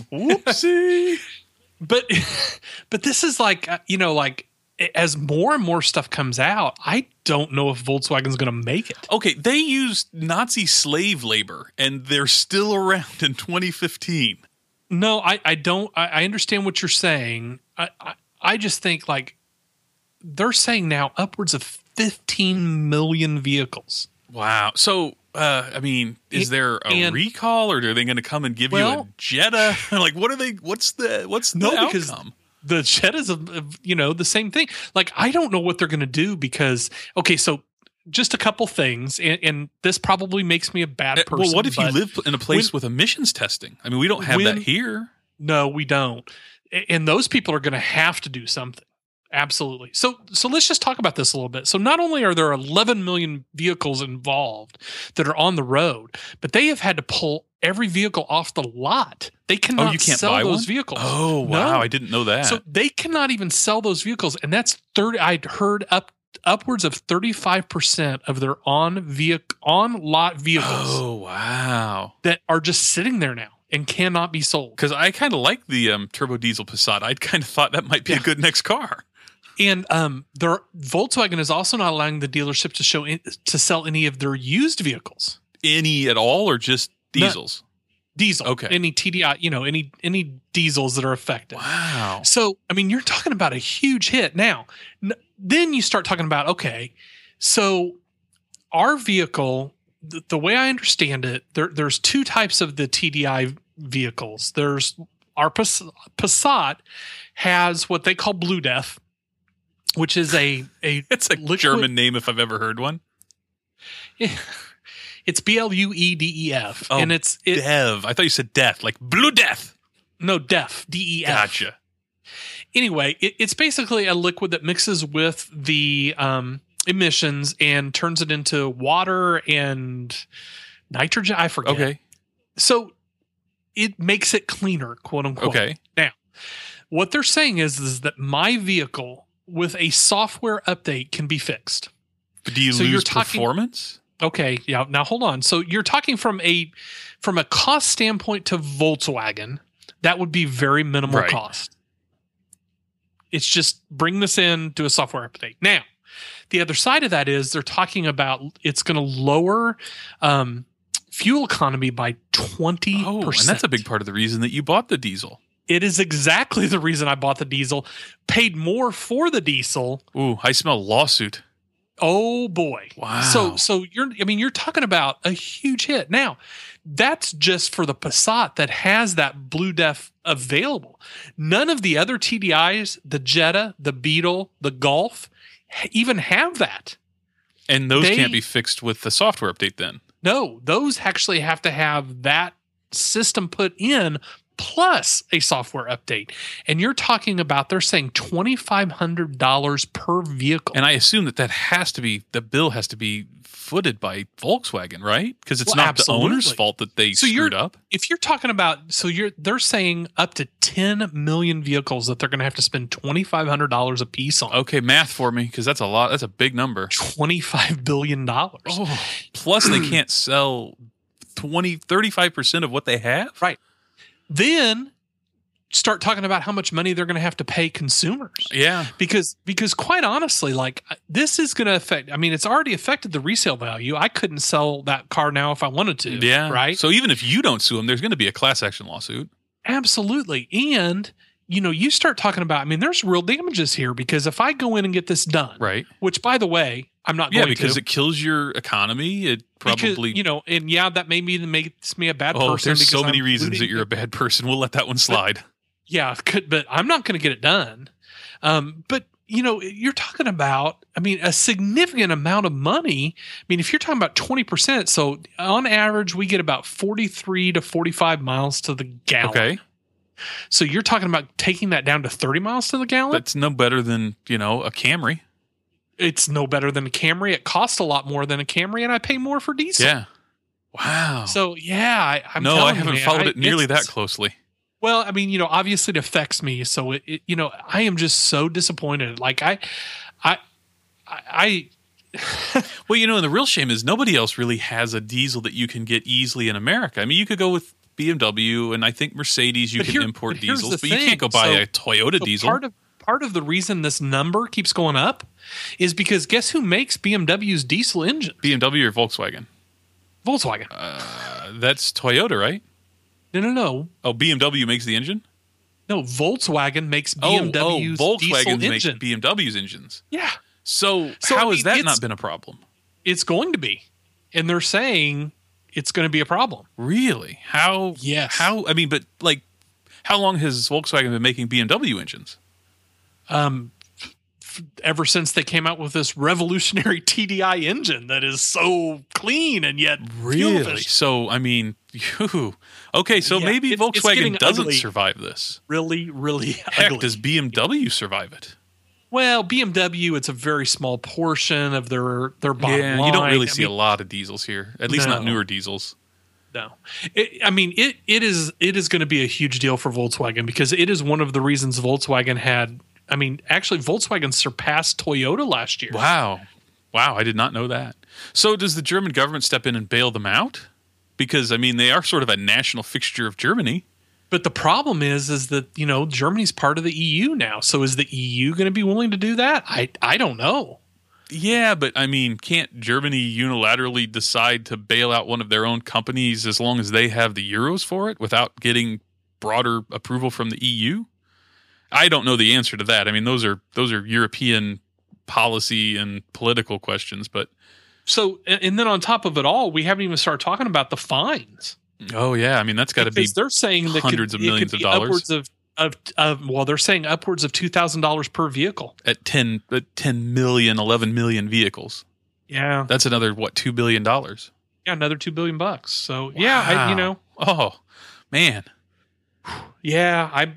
Whoopsie. But but this is like, uh, you know, like as more and more stuff comes out, I don't know if Volkswagen's going to make it. Okay, they used Nazi slave labor, and they're still around in twenty fifteen. No, I, I don't. I, I understand what you're saying. I, I I just think like they're saying now upwards of fifteen million vehicles. Wow. So, uh, I mean, is there a And- recall, or are they going to come and give you Well- a Jetta? Like, what are they? What's the what's the No, because outcome? the Jetta's, of, of, you know, the same thing. Like, I don't know what they're going to do because, okay, so just a couple things, and, and this probably makes me a bad Uh, person. well, what if you but live in a place when- with emissions testing? I mean, we don't have when- that here. No, we don't. A- And those people are going to have to do something. Absolutely. So so let's just talk about this a little bit. So not only are there eleven million vehicles involved that are on the road, but they have had to pull every vehicle off the lot. They cannot Oh, you can't sell buy those one? vehicles. Oh, wow. No. I didn't know that. So they cannot even sell those vehicles. And that's thirty. I'd heard up upwards of thirty-five percent of their on vehicle on lot vehicles oh, wow. that are just sitting there now and cannot be sold. Because I kind of like the um, turbo diesel Passat. I kind of thought that might be Yeah. a good next car. And um, their Volkswagen is also not allowing the dealership to show in, to sell any of their used vehicles, Any at all, or just diesels? diesel, Okay. any T D I, you know, any any diesels that are affected. Wow. So, I mean, you're talking about a huge hit. Now, n- then you start talking about, okay, so our vehicle, th- the way I understand it, there, there's two types of the T D I vehicles. There's our Pass- Passat has what they call Blue Death, which is a a It's a liquid- German name if I've ever heard one. It's B L U E D E F, Oh, and it's it, Dev. I thought you said death, like Blue Death. no Def D E F. Gotcha. Anyway, it, it's basically a liquid that mixes with the um, emissions and turns it into water and nitrogen. I forget. Okay. So it makes it cleaner, quote unquote. Okay. Now, what they're saying is, is that my vehicle with a software update can be fixed. But do you So you're lose talking- performance? Okay, yeah. Now hold on. So you're talking from a from a cost standpoint to Volkswagen, that would be very minimal Right. cost. It's just bring this in, do a software update. Now, the other side of that is they're talking about it's going to lower um, fuel economy by twenty percent. Oh, and that's a big part of the reason that you bought the diesel. It is exactly the reason I bought the diesel. Paid more for the diesel. Ooh, I smell lawsuit. Oh boy. Wow. So so you're I mean you're talking about a huge hit. Now, that's just for the Passat that has that Blue Def available. None of the other T D Is, the Jetta, the Beetle, the Golf ha- even have that. And those They- can't be fixed with the software update then. No, those actually have to have that system put in plus a software update. And you're talking about, they're saying twenty-five hundred dollars per vehicle. And I assume that that has to be, the bill has to be footed by Volkswagen, right? Because it's Well, not absolutely. the owner's fault that they So screwed you're, up. if you're talking about, so you're, they're saying up to ten million vehicles that they're going to have to spend twenty-five hundred dollars a piece on. Okay, math for me, because that's a lot. That's a big number. twenty-five billion dollars. Oh, plus they can't sell twenty, thirty-five percent of what they have? Right. Then start talking about how much money they're going to have to pay consumers. Yeah. Because because quite honestly, like this is going to affect, I mean, it's already affected the resale value. I couldn't sell that car now if I wanted to. Yeah. Right. So even if you don't sue them, there's going to be a class action lawsuit. Absolutely. And, you know, you start talking about, I mean, there's real damages here because if I go in and get this done, Right. which by the way, I'm not Yeah, going because to. it kills your economy. It probably, Because, you know, and yeah, that may be makes me a bad oh, person. there's because so many I'm reasons that looting- you're a bad person. We'll let that one slide. Yeah, could, but I'm not going to get it done. Um, but you know, you're talking about, I mean, a significant amount of money. I mean, if you're talking about twenty percent, so on average, we get about forty-three to forty-five miles to the gallon. Okay. So you're talking about taking that down to thirty miles to the gallon? That's no better than, you know, a Camry. It's no better than a Camry. It costs a lot more than a Camry, and I pay more for diesel. Yeah. Wow. So yeah, I, I'm no, telling I you, haven't man, followed I- it nearly that it's- closely. Well, I mean, you know, obviously it affects me. So it, it you know, I am just so disappointed. Like I, I, I, I Well, you know, and the real shame is nobody else really has a diesel that you can get easily in America. I mean, you could go with B M W, and I think Mercedes, you But can here- import but here's diesels, the but you thing. can't go buy So- a Toyota so diesel. Part of part of the reason this number keeps going up is because guess who makes B M W's diesel engine? B M W or Volkswagen? Volkswagen. Uh, that's Toyota, right? no, no, no, Oh, B M W makes the engine? no. Volkswagen makes B M W's oh, diesel Volkswagen makes engine. B M W's engines. Yeah, So, So, how I has mean, that it's- not been a problem? it's going to be, and they're saying it's going to be a problem. Really? How? Yes. How? I mean, but like, how long has Volkswagen been making B M W engines? Um, f- ever since they came out with this revolutionary T D I engine that is so clean and yet fuel Really? efficient. So, I mean, phew. Okay, so Yeah, maybe it's- it's getting Volkswagen doesn't ugly. survive this. really, really Heck, ugly. does B M W survive it? Well, B M W, it's a very small portion of their their bottom yeah, line. you don't really I see mean, a lot of diesels here. At least not No. newer diesels. No, it, I mean it. It is it is going to be a huge deal for Volkswagen because it is one of the reasons Volkswagen had. I mean, actually, Volkswagen surpassed Toyota last year. Wow. Wow, I did not know that. So does the German government step in and bail them out? Because, I mean, they are sort of a national fixture of Germany. But the problem is, is that you know Germany's part of the E U now. So is the E U going to be willing to do that? I I don't know. Yeah, but, I mean, can't Germany unilaterally decide to bail out one of their own companies as long as they have the euros for it without getting broader approval from the E U? I don't know the answer to that. I mean, those are those are European policy and political questions, but So and and then on top of it all, we haven't even started talking about the fines. oh yeah, I mean that's got to be Because they're saying that hundreds could, of millions it could of be dollars. upwards of of, of well, they're saying upwards of two thousand dollars per vehicle. at ten, at ten million, eleven million vehicles. Yeah, That's another what two billion dollars. yeah, another two billion bucks. So yeah, I, you know, Oh man, yeah, I.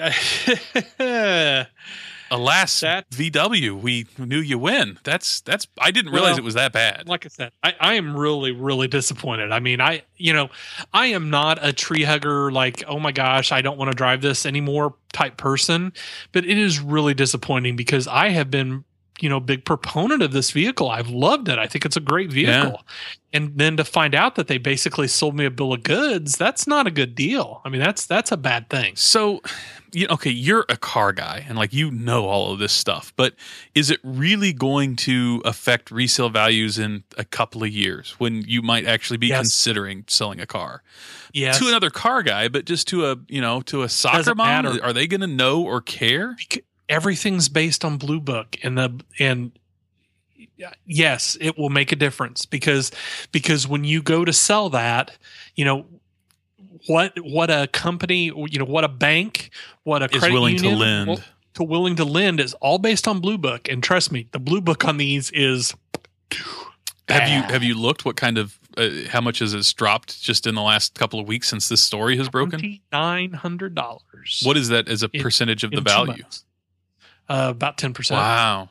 Yeah. alas, That- V W, we knew you win. That's that's. I didn't realize Well, it was that bad. Like I said, I, I am really, really disappointed. I mean, I, you know, I am not a tree hugger, like, oh my gosh, I don't want to drive this anymore type person, but it is really disappointing because I have been, you know, big proponent of this vehicle. I've loved it. I think it's a great vehicle. And then to find out that they basically sold me a bill of goods, that's not a good deal. I mean, that's, that's a bad thing. So, you okay, you're a car guy and like you know all of this stuff, but is it really going to affect resale values in a couple of years when you might actually be Yes. considering selling a car? Yes. To another car guy, but just to a, you know, to a soccer Doesn't mom, matter. are they going to know or care? Everything's based on Blue Book and the, and, yes, it will make a difference because because when you go to sell that, you know what what a company, you know what a bank, what a Is credit willing to union lend. will- to willing to lend is all based on Blue Book. And trust me, the Blue Book on these is Have you bad. have you looked what kind of uh, how much has it dropped just in the last couple of weeks since this story has broken? twenty-nine hundred dollars. What is that as a in, percentage of the in two value? months. Uh, about ten percent. Wow.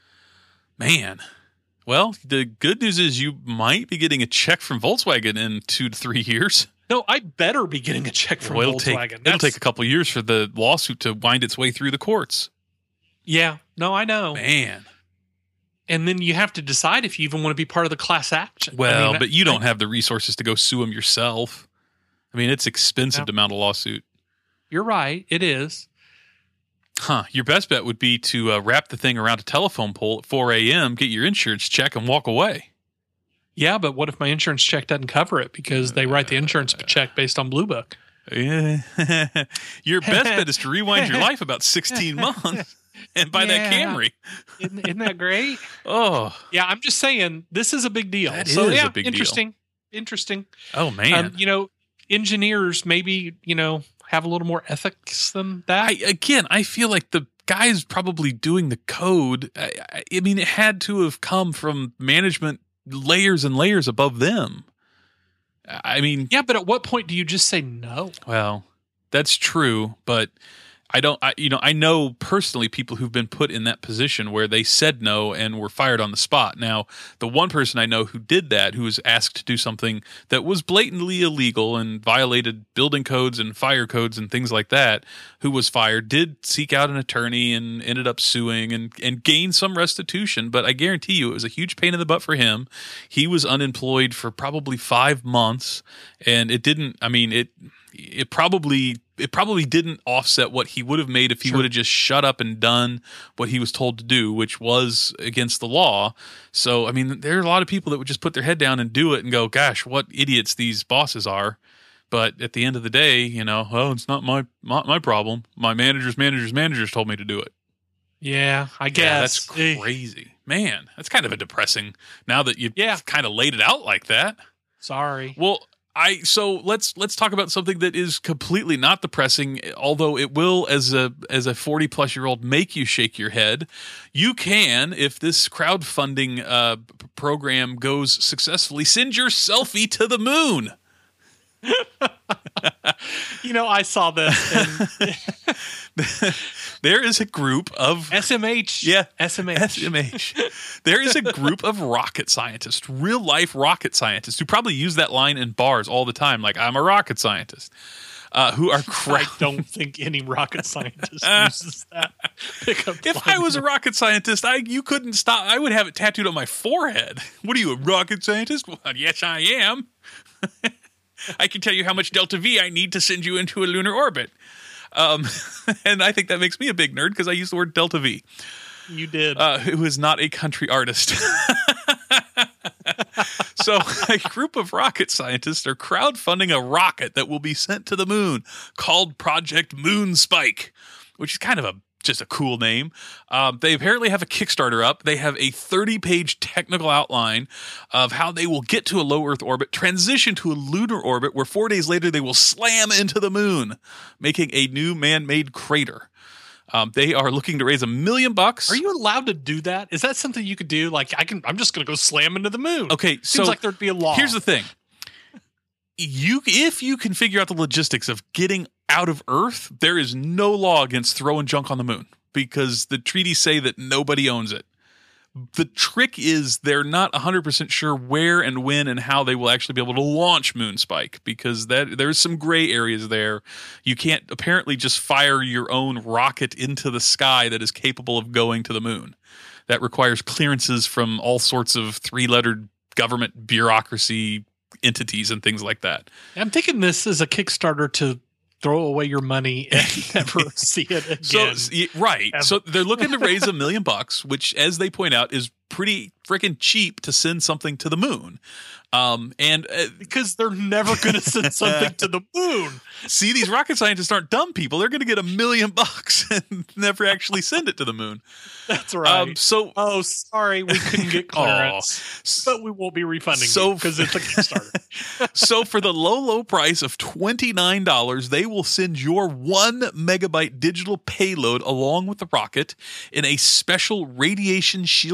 Man. Well, the good news is you might be getting a check from Volkswagen in two to three years. No, I better be getting a check from well, it'll Volkswagen. Take, it'll take a couple of years for the lawsuit to wind its way through the courts. Yeah. No, I know. Man. And then you have to decide if you even want to be part of the class action. Well, I mean, but you I, don't have the resources to go sue them yourself. I mean, it's expensive Yeah. to mount a lawsuit. You're right. It is. Huh. Your best bet would be to uh, wrap the thing around a telephone pole at four a.m., get your insurance check, and walk away. Yeah, but what if my insurance check doesn't cover it because they write the insurance check based on Blue Book? Yeah. Your best bet is to rewind your life about sixteen months and buy that Yeah. Camry. Isn't, isn't that great? Oh, Yeah, I'm just saying this is a big deal. That so is yeah, a big deal. interesting. Interesting. oh man. Um, you know, engineers maybe, you know, have a little more ethics than that. I, again, I feel like the guys probably doing the code, I, I, I mean, it had to have come from management layers and layers above them. I mean, yeah, but at what point do you just say no? well, that's true, but I don't, I, you know, I know personally people who've been put in that position where they said no and were fired on the spot. Now, the one person I know who did that, who was asked to do something that was blatantly illegal and violated building codes and fire codes and things like that, who was fired, did seek out an attorney and ended up suing and, and gained some restitution. But I guarantee you it was a huge pain in the butt for him. He was unemployed for probably five months and it didn't, I mean, it, it probably it probably didn't offset what he would have made if he Sure. would have just shut up and done what he was told to do, which was against the law. So, I mean, there are a lot of people that would just put their head down and do it and go, gosh, what idiots these bosses are. But at the end of the day, you know, oh, it's not my my, my problem. My manager's manager's managers told me to do it. Yeah, I guess. Yeah, that's Eh, crazy. Man, that's kind of a depressing now that you've Yeah. kind of laid it out like that. Sorry. Well, I so let's let's talk about something that is completely not depressing, although it will, as a as a forty plus year old, make you shake your head. You can, if this crowdfunding uh, p- program goes successfully, send your selfie to the moon. You know, I saw this. And There is a group of S M H. Yeah. S M H. S M H. There is a group of rocket scientists, real life rocket scientists, who probably use that line in bars all the time, like "I'm a rocket scientist," uh, who are I crowd. don't think any rocket scientist uses that pickup If line. I was a rocket scientist, I you couldn't stop. I would have it tattooed on my forehead. What are you, a rocket scientist? Well, yes, I am. I can tell you how much delta V I need to send you into a lunar orbit. Um, and I think that makes me a big nerd because I use the word delta V. You did. Uh, who is not a country artist. So a group of rocket scientists are crowdfunding a rocket that will be sent to the moon called Project Moon Spike, which is kind of a just a cool name. Um, they apparently have a Kickstarter up. They have a thirty-page technical outline of how they will get to a low Earth orbit, transition to a lunar orbit, where four days later they will slam into the moon, making a new man-made crater. Um, they are looking to raise a million bucks. Are you allowed to do that? Is that something you could do? Like, I can. I'm just going to go slam into the moon. Okay, Seems so like there'd be a law. here's the thing. You, if you can figure out the logistics of getting out of Earth, there is no law against throwing junk on the moon because the treaties say that nobody owns it. The trick is they're not one hundred percent sure where and when and how they will actually be able to launch Moon Spike because that there's some gray areas there. You can't apparently just fire your own rocket into the sky that is capable of going to the moon. That requires clearances from all sorts of three-lettered government bureaucracy entities and things like that. I'm thinking this is a Kickstarter to throw away your money and never see it again. So y- right, Ever. so they're looking to raise a million bucks, which, as they point out, is pretty freaking cheap to send something to the moon. Um, and uh, because they're never going to send something to the moon. see, these rocket scientists aren't dumb people. They're going to get a million bucks and never actually send it to the moon. That's right. Um, so oh, sorry, we couldn't get clearance, but we won't be refunding So- you because it's a Kickstarter. so for the low, low price of twenty-nine dollars, they will send your one megabyte digital payload along with the rocket in a special radiation shielded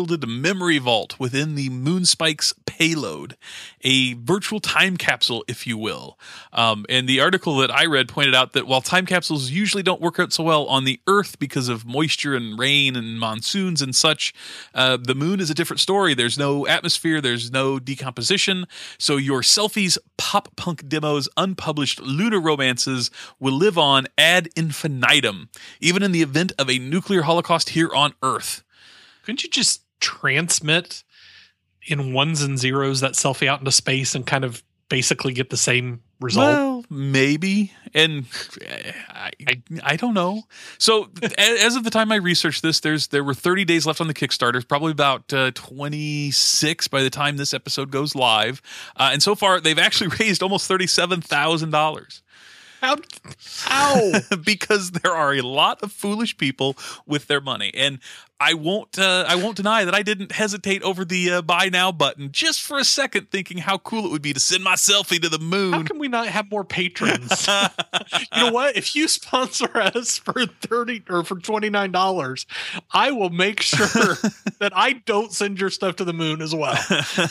memory vault within the Moonspike's payload, a virtual time capsule, if you will. Um, and the article that I read pointed out that while time capsules usually don't work out so well on the Earth because of moisture and rain and monsoons and such, uh, the moon is a different story. There's no atmosphere, there's no decomposition, so your selfies, pop punk demos, unpublished lunar romances will live on ad infinitum, even in the event of a nuclear holocaust here on Earth. Couldn't you just transmit in ones and zeros that selfie out into space and kind of basically get the same result? Well, maybe. And I, I, I don't know. So as of the time I researched this, there's there were thirty days left on the Kickstarter, probably about uh, twenty-six by the time this episode goes live. Uh, and so far, they've actually raised almost thirty-seven thousand dollars. How? How? Because there are a lot of foolish people with their money, and I won't. Uh, I won't deny that I didn't hesitate over the uh, buy now button just for a second, thinking how cool it would be to send my selfie to the moon. How can we not have more patrons? You know what? If you sponsor us for thirty or for twenty nine dollars, I will make sure that I don't send your stuff to the moon as well.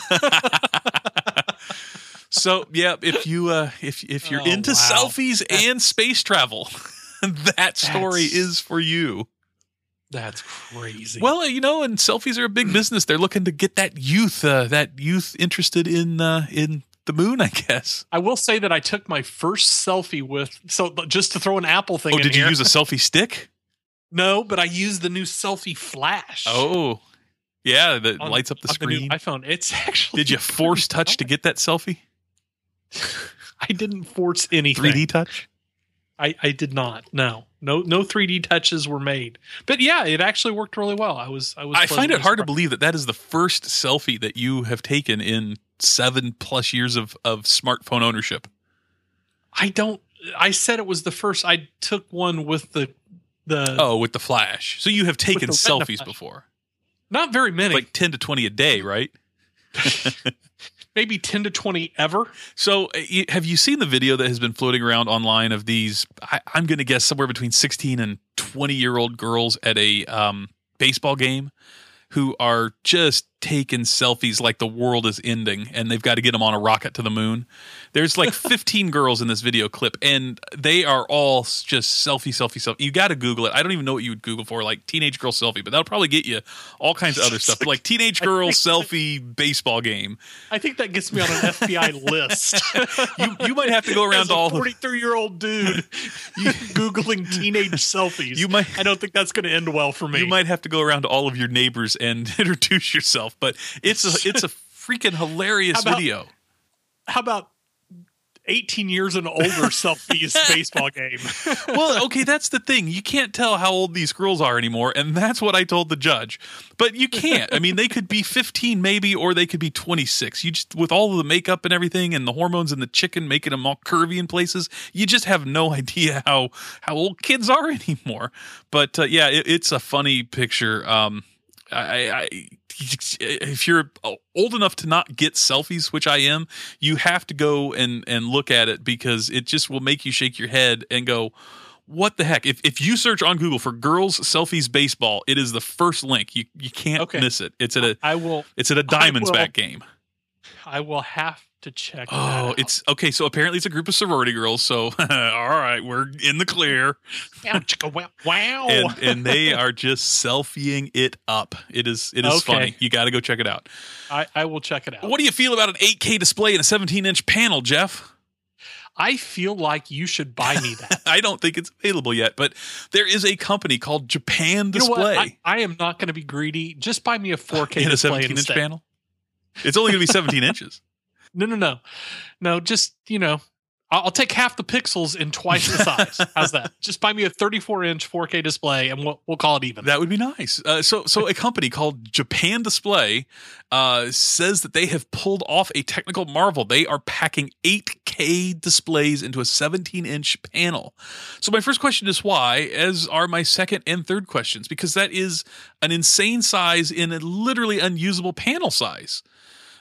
So yeah, if you uh, if if you're Oh, into wow. selfies and space travel, that story That's- is for you. That's crazy. Well, you know, and selfies are a big business. They're looking to get that youth, uh, that youth interested in uh, in the moon, I guess. I will say that I took my first selfie with, so just to throw an Apple thing Oh, in did you here. use a selfie stick? No, but I used the new selfie flash. Oh, yeah, that on- lights up the on new screen. iPhone. It's actually. Did you force touch to get that selfie? I didn't force anything. three D touch? I, I did not. No, no, no three D touches were made. But yeah, it actually worked really well. I was, I was. I find it pleasantly hard to surprised. believe that that is the first selfie that you have taken in seven plus years of, of smartphone ownership. I don't. I said it was the first. I took one with the the. Oh, with the flash. So you have taken the retina selfies flash. before. Not very many. Like ten to twenty a day, right? Maybe ten to twenty ever. So uh, you- have you seen the video that has been floating around online of these, I, I'm going to guess somewhere between sixteen and twenty year old girls at a um, baseball game who are just taking selfies like the world is ending and they've got to get them on a rocket to the moon. There's like fifteen girls in this video clip and they are all s- just selfie, selfie, selfie. You got to Google it. I don't even know what you would Google for, like teenage girl selfie, but that'll probably get you all kinds of other stuff. Like teenage girl selfie baseball game. I think that gets me on an F B I list. You you might have to go around As to a all the forty-three year old dude googling teenage selfies. You might- I don't think that's going to end well for me. You might have to go around to all of your neighbors and introduce yourself, but it's a it's a freaking hilarious How about- video. How about eighteen years and older selfies baseball game? Well, okay, that's the thing. You can't tell how old these girls are anymore, and that's what I told the judge. But you can't. I mean, they could be fifteen maybe, or they could be twenty-six. You just, with all of the makeup and everything and the hormones and the chicken making them all curvy in places, you just have no idea how how old kids are anymore. But uh, yeah, it, it's a funny picture. Um, I, I if you're old enough to not get selfies, which I am, you have to go and, and look at it because it just will make you shake your head and go, what the heck? If if you search on Google for girls selfies baseball, it is the first link. You you can't Okay. miss it. It's at a I will. it's at a Diamondsback game. I will have to check. that Oh, out. it's okay. So apparently it's a group of sorority girls. So all right, we're in the clear. Wow, chicka, wow, wow. and and they are just selfieing it up. It is it is Okay. funny. You got to go check it out. I, I will check it out. What do you feel about an eight K display and a seventeen inch panel, Jeff? I feel like you should buy me that. I don't think it's available yet, but there is a company called Japan You know what? Display I, I am not going to be greedy. Just buy me a four K in a display seventeen inch instead. panel. It's only going to be seventeen inches. No, no, no, no. Just you know, I'll, I'll take half the pixels in twice the size. How's that? Just buy me a thirty-four inch four K display, and we'll we'll call it even. That would be nice. Uh, so, so a company called Japan Display uh, says that they have pulled off a technical marvel. They are packing eight K displays into a seventeen inch panel. So, my first question is why, as are my second and third questions, because that is an insane size in a literally unusable panel size.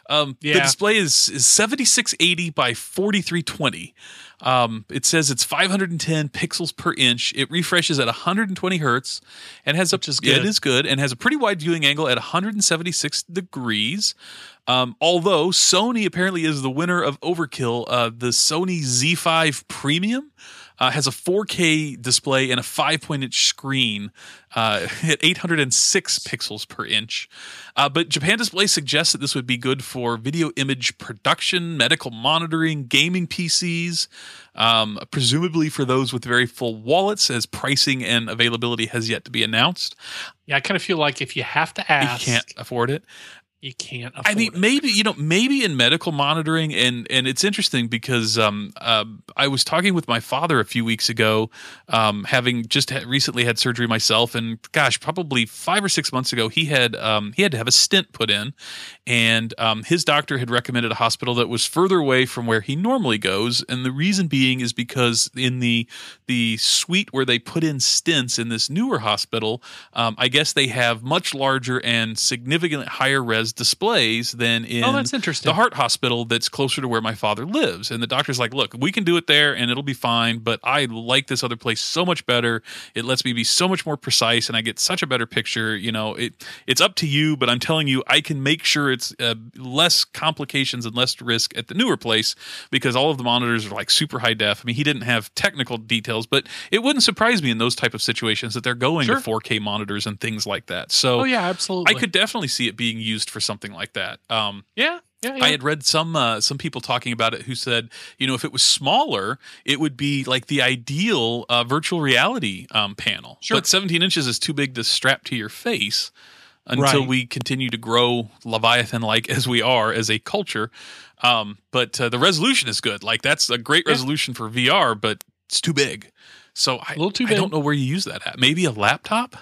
Um, Yeah. The display is, is seventy-six eighty by forty-three twenty. Um, it says it's five hundred ten pixels per inch. It refreshes at one hundred twenty hertz and has a, Which is yeah, good. it is good, and has a pretty wide viewing angle at one hundred seventy-six degrees. Um, although Sony apparently is the winner of Overkill, uh, the Sony Z five Premium uh, has a four K display and a five point inch screen uh, at eight hundred six pixels per inch. Uh, but Japan Display suggests that this would be good for video image production, medical monitoring, gaming P Cs, um, presumably for those with very full wallets, as pricing and availability has yet to be announced. Yeah, I kind of feel like if you have to ask, You can't afford it. You can't afford I mean, it. maybe, you know, maybe in medical monitoring, and and it's interesting because um, uh, I was talking with my father a few weeks ago, um, having just had, recently had surgery myself, and gosh, probably five or six months ago, he had um, he had to have a stent put in, and um, his doctor had recommended a hospital that was further away from where he normally goes, and the reason being is because in the the suite where they put in stents in this newer hospital, um, I guess they have much larger and significantly higher res displays than in Oh, that's interesting. the heart hospital that's closer to where my father lives. And the doctor's like, look, we can do it there and it'll be fine, but I like this other place so much better. It lets me be so much more precise and I get such a better picture. You know, it it's up to you, but I'm telling you, I can make sure it's uh, less complications and less risk at the newer place because all of the monitors are like super high def. I mean, he didn't have technical details, but it wouldn't surprise me in those type of situations that they're going Sure. to four K monitors and things like that. So Oh yeah, absolutely. I could definitely see it being used for something like that. Um, Yeah, yeah, yeah. I had read some uh, some people talking about it who said, you know, if it was smaller, it would be like the ideal uh, virtual reality um, panel. Sure. But seventeen inches is too big to strap to your face until Right. we continue to grow Leviathan-like as we are as a culture. Um, but uh, the resolution is good. Like that's a great Yeah. resolution for V R, but it's too big. So I, little too I big. don't know where you use that at. Maybe a laptop?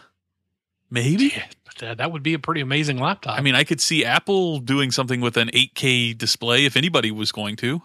Maybe? Yeah, but that, that would be a pretty amazing laptop. I mean, I could see Apple doing something with an eight K display if anybody was going to.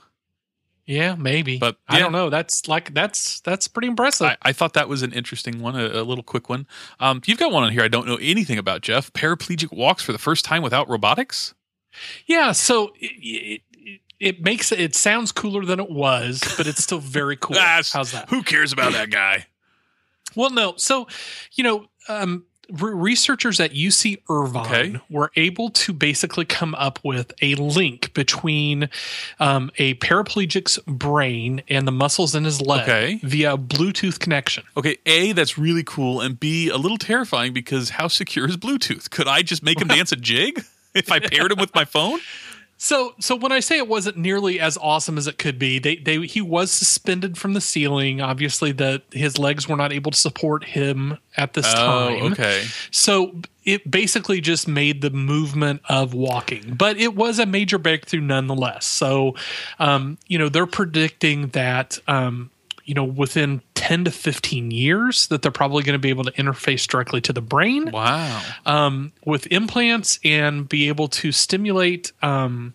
yeah, maybe. But, I yeah. don't know. That's like that's that's pretty impressive. I, I thought that was an interesting one, a, a little quick one. Um, you've got one on here I don't know anything about, Jeff. Paraplegic walks for the first time without robotics? yeah, so it, it, it makes it sounds cooler than it was, but it's still very cool. Ah, How's that? Who cares about that guy? Well, no. So, you know, um, re- researchers at U C Irvine Okay. were able to basically come up with a link between um, a paraplegic's brain and the muscles in his leg Okay. via a Bluetooth connection. Okay, A, that's really cool, and B, a little terrifying because how secure is Bluetooth? Could I just make him dance a jig if I paired him with my phone? So, so when I say it wasn't nearly as awesome as it could be, they, they he was suspended from the ceiling. Obviously, the his legs were not able to support him at this time. Oh, okay. So it basically just made the movement of walking, but it was a major breakthrough nonetheless. So, um, you know, they're predicting that, um, you know, within ten to fifteen years that they're probably going to be able to interface directly to the brain Wow. um, with implants and be able to stimulate um,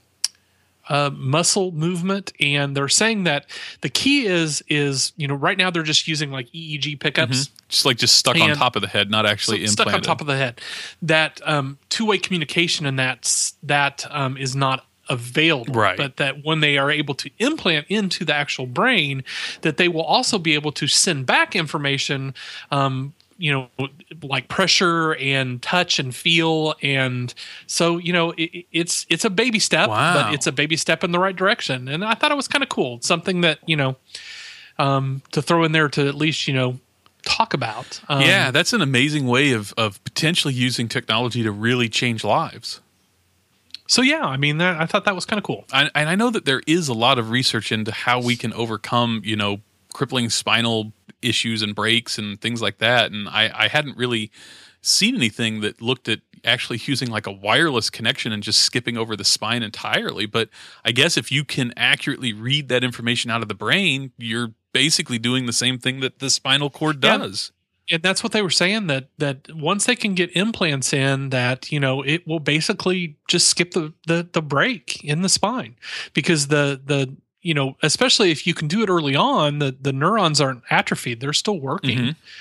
uh, muscle movement. And they're saying that the key is, is, you know, right now they're just using like E E G pickups. Just like just stuck on And- top of the head, not actually So stuck implanted. on top of the head. That um, two-way communication and that's that um, is not available. Right. But that when they are able to implant into the actual brain, that they will also be able to send back information, um, you know, like pressure and touch and feel. And so, you know, it, it's it's a baby step, Wow. but it's a baby step in the right direction. And I thought it was kind of cool. Something that, you know, um, to throw in there to at least, you know, talk about. Um, Yeah, that's an amazing way of of potentially using technology to really change lives. So yeah, I mean, that, I thought that was kind of cool. I, and I know that there is a lot of research into how we can overcome, you know, crippling spinal issues and breaks and things like that. And I, I hadn't really seen anything that looked at actually using like a wireless connection and just skipping over the spine entirely. But I guess if you can accurately read that information out of the brain, you're basically doing the same thing that the spinal cord Yeah. does. And that's what they were saying, that that once they can get implants in, that, you know, it will basically just skip the the, the break in the spine, because the the you know, especially if you can do it early on, the the neurons aren't atrophied; they're still working. Mhm.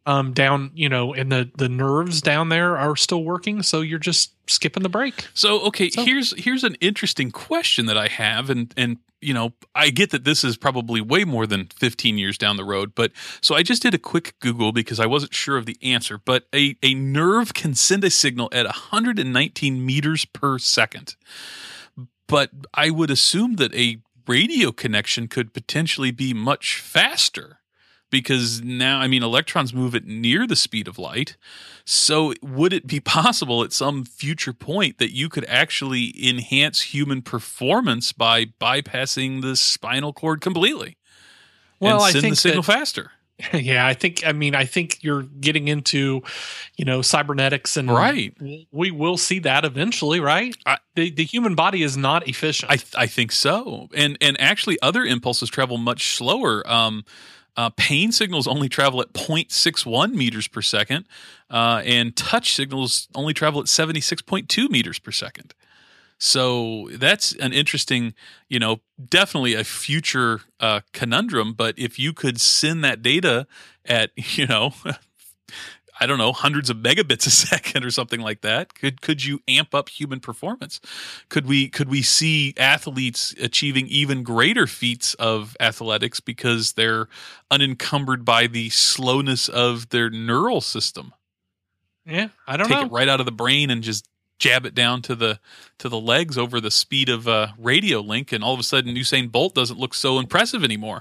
um, down, you know, and the the nerves down there are still working, so you're just skipping the break. So, okay, So- here's here's an interesting question that I have, and and you know, I get that this is probably way more than fifteen years down the road, but so I just did a quick Google because I wasn't sure of the answer. But a a nerve can send a signal at one hundred nineteen meters per second, but I would assume that a radio connection could potentially be much faster. Because now, I mean, electrons move at near the speed of light. So would it be possible at some future point that you could actually enhance human performance by bypassing the spinal cord completely? Well, and I send think the signal that- faster. Yeah, I think. I mean, I think you're getting into, you know, cybernetics, and Right. we will see that eventually, right? I- the the human body is not efficient. I th- I think so. And and actually other impulses travel much slower. Um, uh, pain signals only travel at zero point six one meters per second, uh, and touch signals only travel at seventy-six point two meters per second. So that's an interesting, you know, definitely a future uh, conundrum. But if you could send that data at, you know, I don't know, hundreds of megabits a second or something like that, could could you amp up human performance? Could we could we see athletes achieving even greater feats of athletics because they're unencumbered by the slowness of their neural system? yeah, I don't Take know. it right out of the brain and just jab it down to the to the legs over the speed of a radio link, and all of a sudden Usain Bolt doesn't look so impressive anymore.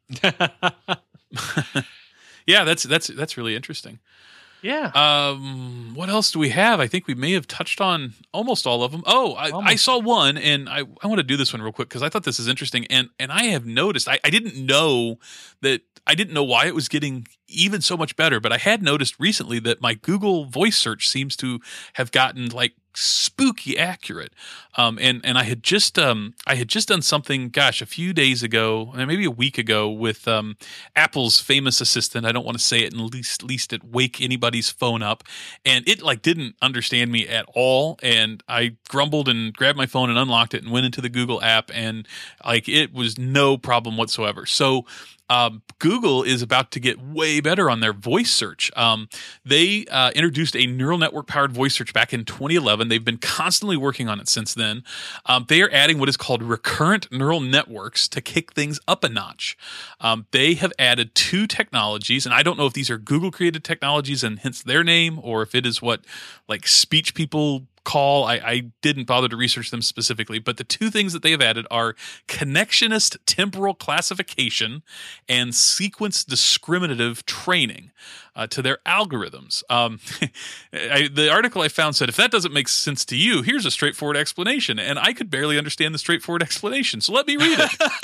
Yeah, that's that's that's really interesting. Yeah. Um, what else do we have? I think we may have touched on almost all of them. Oh, I, I Almost. saw one, and I, I want to do this one real quick because I thought this is interesting, and and I have noticed I, I didn't know that I didn't know why it was getting even so much better, but I had noticed recently that my Google voice search seems to have gotten like spooky accurate. Um, and and I had just um I had just done something, gosh, a few days ago, maybe a week ago, with um Apple's famous assistant. I don't want to say it in least least it wake anybody's phone up, and it like didn't understand me at all. And I grumbled and grabbed my phone and unlocked it and went into the Google app, and like it was no problem whatsoever. So. Um, Google is about to get way better on their voice search. Um, they uh, introduced a neural network powered voice search back in twenty eleven. They've been constantly working on it since then. Um, they are adding what is called recurrent neural networks to kick things up a notch. Um, they have added two technologies, and I don't know if these are Google created technologies and hence their name, or if it is what like speech people call. I, I didn't bother to research them specifically, but the two things that they have added are connectionist temporal classification and sequence discriminative training uh, to their algorithms. Um, I, the article I found said, if that doesn't make sense to you, here's a straightforward explanation. And I could barely understand the straightforward explanation. So let me read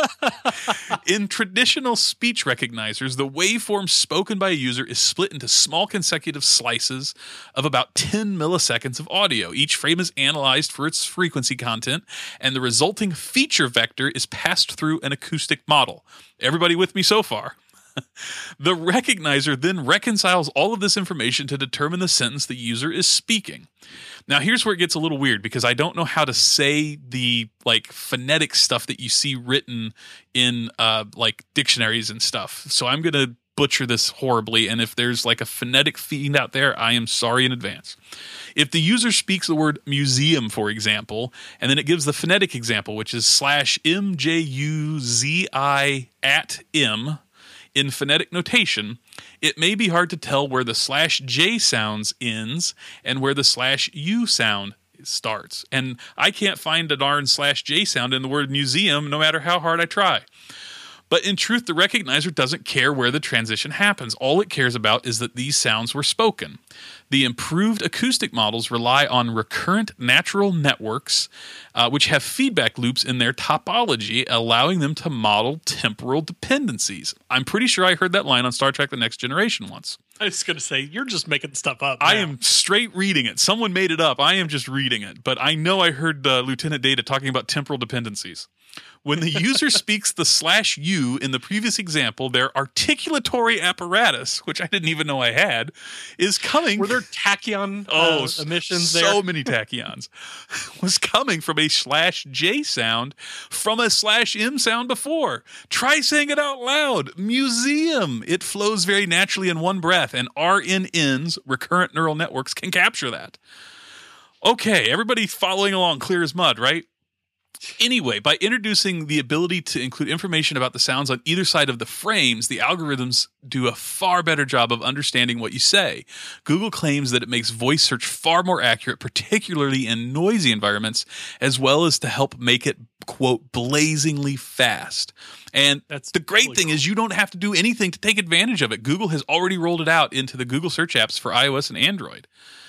it. In traditional speech recognizers, the waveform spoken by a user is split into small consecutive slices of about ten milliseconds of audio. Each frame is analyzed for its frequency content, and the resulting feature vector is passed through an acoustic model. Everybody with me so far? The recognizer then reconciles all of this information to determine the sentence the user is speaking. Now, here's where it gets a little weird because I don't know how to say the like phonetic stuff that you see written in uh, like dictionaries and stuff. So I'm going to butcher this horribly, and if there's like a phonetic fiend out there, I am sorry in advance. If the user speaks the word museum, for example, and then it gives the phonetic example, which is slash M J U Z I at M, in phonetic notation, it may be hard to tell where the slash J sounds ends and where the slash U sound starts. And I can't find a darn slash J sound in the word museum no matter how hard I try. But in truth, the recognizer doesn't care where the transition happens. All it cares about is that these sounds were spoken. The improved acoustic models rely on recurrent natural networks, uh, which have feedback loops in their topology, allowing them to model temporal dependencies. I'm pretty sure I heard that line on Star Trek The Next Generation once. I was going to say, you're just making stuff up. I now. am straight reading it. Someone made it up. I am just reading it. But I know I heard uh, Lieutenant Data talking about temporal dependencies. When the user speaks the slash U in the previous example, their articulatory apparatus, which I didn't even know I had, is coming. Were there tachyon oh, uh, emissions so there? So many tachyons. Was coming from a slash J sound from a slash M sound before. Try saying it out loud. Museum. It flows very naturally in one breath, and R N Ns, recurrent neural networks, can capture that. Okay, everybody following along clear as mud, right? Anyway, by introducing the ability to include information about the sounds on either side of the frames, the algorithms do a far better job of understanding what you say. Google claims that it makes voice search far more accurate, particularly in noisy environments, as well as to help make it, quote, blazingly fast. And That's the great really thing cool. is you don't have to do anything to take advantage of it. Google has already rolled it out into the Google search apps for iOS and Android.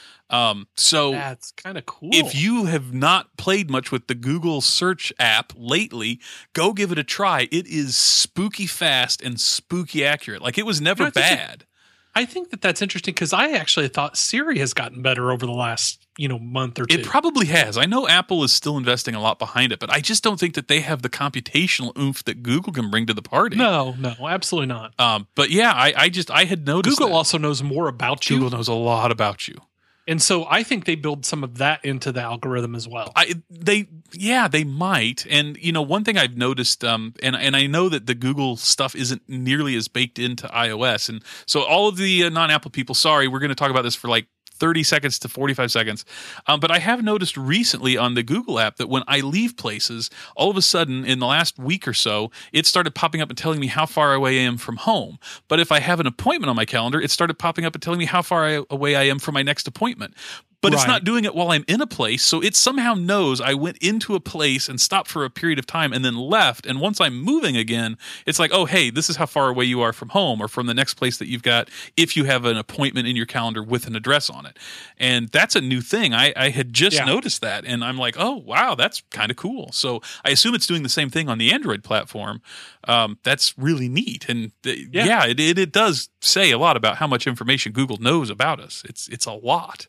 Um, so That's kind of cool. if you have not played much with the Google search app lately, go give it a try. It is spooky fast and spooky accurate. Like, it was never You know, I think bad. I think that that's interesting because I actually thought Siri has gotten better over the last, you know, month or two. It probably has. I know Apple is still investing a lot behind it, but I just don't think that they have the computational oomph that Google can bring to the party. no, no, absolutely not. Um, but yeah, I, I just, I had noticed Google that. also knows more about you. Google knows a lot about you. And so I think they build some of that into the algorithm as well. I they yeah they might, and you know, one thing I've noticed, um, and and I know that the Google stuff isn't nearly as baked into iOS, and so all of the uh, non-Apple people, sorry, we're going to talk about this for like thirty seconds to forty-five seconds. Um, but I have noticed recently on the Google app that when I leave places, all of a sudden in the last week or so, it started popping up and telling me how far away I am from home. But if I have an appointment on my calendar, it started popping up and telling me how far I, away I am from my next appointment. But it's Right. not doing it while I'm in a place, so it somehow knows I went into a place and stopped for a period of time and then left. And once I'm moving again, it's like, oh, hey, this is how far away you are from home or from the next place that you've got if you have an appointment in your calendar with an address on it. And that's a new thing. I, I had just Yeah. noticed that, and I'm like, oh, wow, that's kind of cool. So I assume it's doing the same thing on the Android platform. Um, that's really neat. And uh, yeah, Yeah. it, it, it does say a lot about how much information Google knows about us. It's It's a lot.